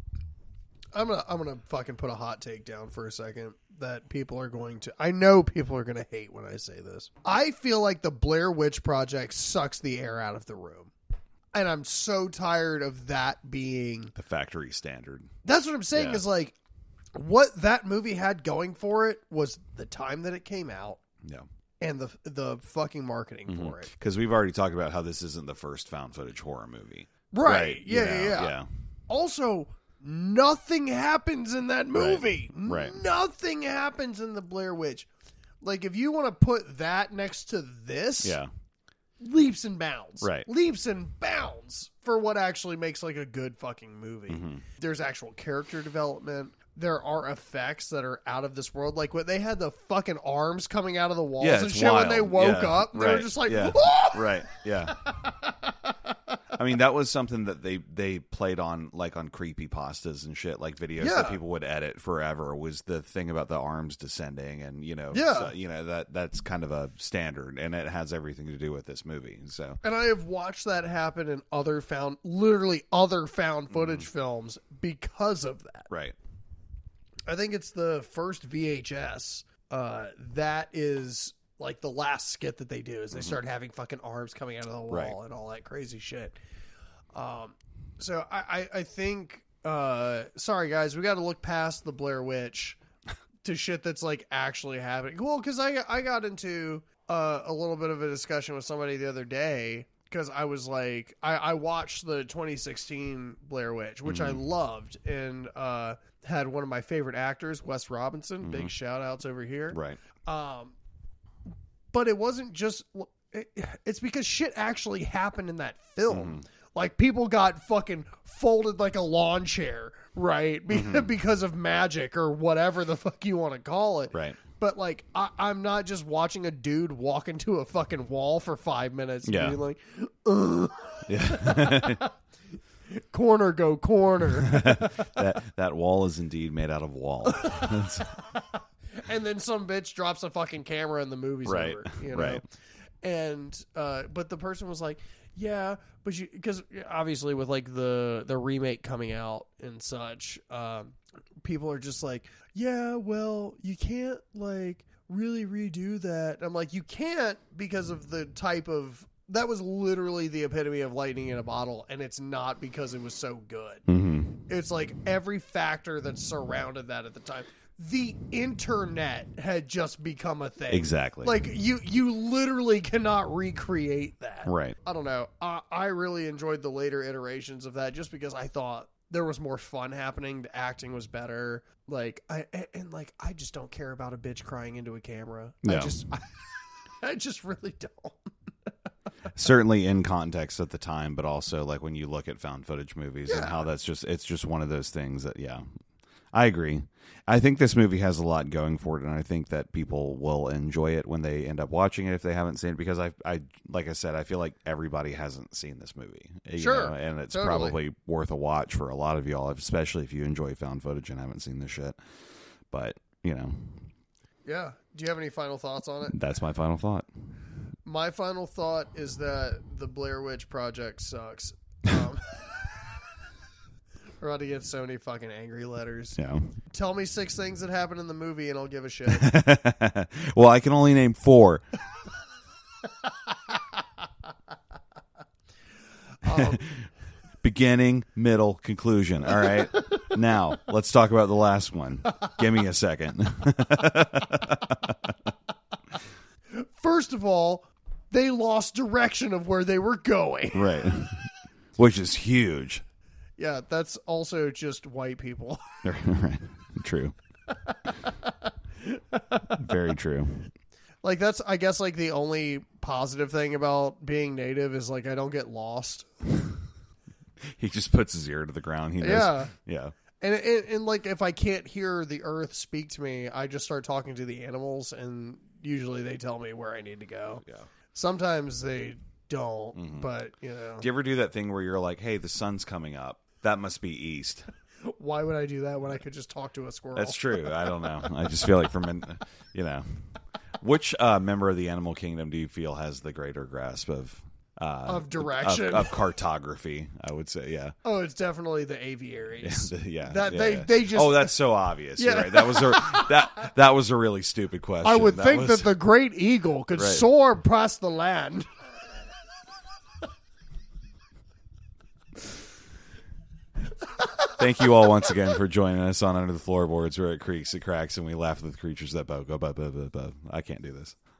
I'm gonna I'm gonna fucking put a hot take down for a second that people are going to. I know people are gonna hate when I say this. I feel like the Blair Witch Project sucks the air out of the room. And I'm so tired of that being
The factory standard.
That's what I'm saying
Yeah.
is like what that movie had going for it was the time that it came out.
Yeah.
and the the fucking marketing
Mm-hmm.
for it.
Because we've already talked about how this isn't the first found footage horror movie.
Right.
Right,
Yeah,
you know,
yeah, yeah.
yeah.
Also, nothing happens in that movie.
Right.
Nothing happens in the Blair Witch. Like, if you want to put that next to this,
Yeah.
leaps and bounds.
Right.
Leaps and bounds for what actually makes like a good fucking movie.
Mm-hmm.
There's actual character development. There are effects that are out of this world. Like when they had the fucking arms coming out of the walls
Yeah,
and
it's
shit when they
wild.
woke
Yeah,
up. They were
right,
just like,
yeah.
"Ah!"
Right. Yeah. I mean, that was something that they they played on like on creepypastas and shit, like videos
Yeah.
that people would edit forever. Was the thing about the arms descending, and you know,
Yeah.
so, you know that that's kind of a standard, and it has everything to do with this movie. So
And I have watched that happen in other found, literally other found footage
Mm.
films because of that.
right,
I think it's the first V H S uh, that is like the last skit that they do is they start having fucking arms coming out of the wall
Right.
and all that crazy shit. Um, so I, I, I think, uh, sorry guys, we got to look past the Blair Witch to shit that's like actually happening. Well, because I, I got into uh, a little bit of a discussion with somebody the other day because I was like, I, I watched the twenty sixteen Blair Witch, which I loved, and uh, had one of my favorite actors, Wes Robinson. Big shout outs over here.
right,
Um, but it wasn't just. It, it's because shit actually happened in that film. Like people got fucking folded like a lawn chair, right? Be- because of magic or whatever the fuck you want to call it.
right.
But like, I, I'm not just watching a dude walk into a fucking wall for five minutes and
Yeah.
being like, ugh,
Yeah,
corner go corner.
that that wall is indeed made out of wall.
And then some bitch drops a fucking camera and the movie's
Right,
over. You know?
right.
And uh, but the person was like, yeah, but you because obviously with like the the remake coming out and such, um, people are just like, yeah, well, you can't like really redo that. I'm like, you can't because of the type of that was literally the epitome of lightning in a bottle, and it's not because it was so good.
Mm-hmm.
It's like every factor that surrounded that at the time. The internet had just become a thing.
Exactly.
Like you, you literally cannot recreate that.
Right.
I don't know. I, I really enjoyed the later iterations of that just because I thought there was more fun happening. The acting was better. Like I and, and like I just don't care about a bitch crying into a camera. I
No.
just, I, I just really don't.
Certainly in context at the time, but also like when you look at found footage movies and
Yeah.
how that's just it's just one of those things that yeah. I agree. I think this movie has a lot going for it, and I think that people will enjoy it when they end up watching it if they haven't seen it. Because I, I like I said, I feel like everybody hasn't seen this movie, you
Sure,
know, and it's
totally.
probably worth a watch for a lot of y'all, especially if you enjoy found footage and haven't seen this shit. But you know,
Yeah. Do you have any final thoughts on it?
that's my final thought.
My final thought is that the Blair Witch Project sucks. Um, we're about to get so many fucking angry letters.
Yeah.
Tell me six things that happened in the movie and I'll give a shit.
Well, I can only name four.
Um,
Beginning, middle, conclusion. All right. Now, let's talk about the last one. Give me a second.
first of all, they lost direction of where they were going.
Right. Which is huge.
Yeah, that's also just white people.
Right. True. Very true.
Like that's I guess like the only positive thing about being native is like I don't get lost.
He just puts his ear to the ground. He knows.
Yeah.
Yeah.
And, and and like if I can't hear the earth speak to me, I just start talking to the animals and usually they tell me where I need to go.
Yeah.
Sometimes they don't,
Mhm.
but you know.
Do you ever do that thing where you're like, hey, the sun's coming up? That must be east.
Why would I do that when I could just talk to a squirrel?
That's true. I don't know. I just feel like from, an- you know, which uh, member of the animal kingdom do you feel has the greater grasp of uh,
Of direction.
of, of cartography? I would say, yeah,
Oh, it's definitely the aviaries.
yeah.
That
yeah,
they
yeah.
they just
Oh, that's so obvious. You're
Yeah.
right. That was a that that was a really stupid question.
I would
That
think
was-
that the great eagle could
Right.
soar past the land.
Thank you all once again for joining us on Under the Floorboards. We're at Creeks, It Cracks, and we laugh at the creatures that bow. Go, bow, bow, bow, bow. I can't do this.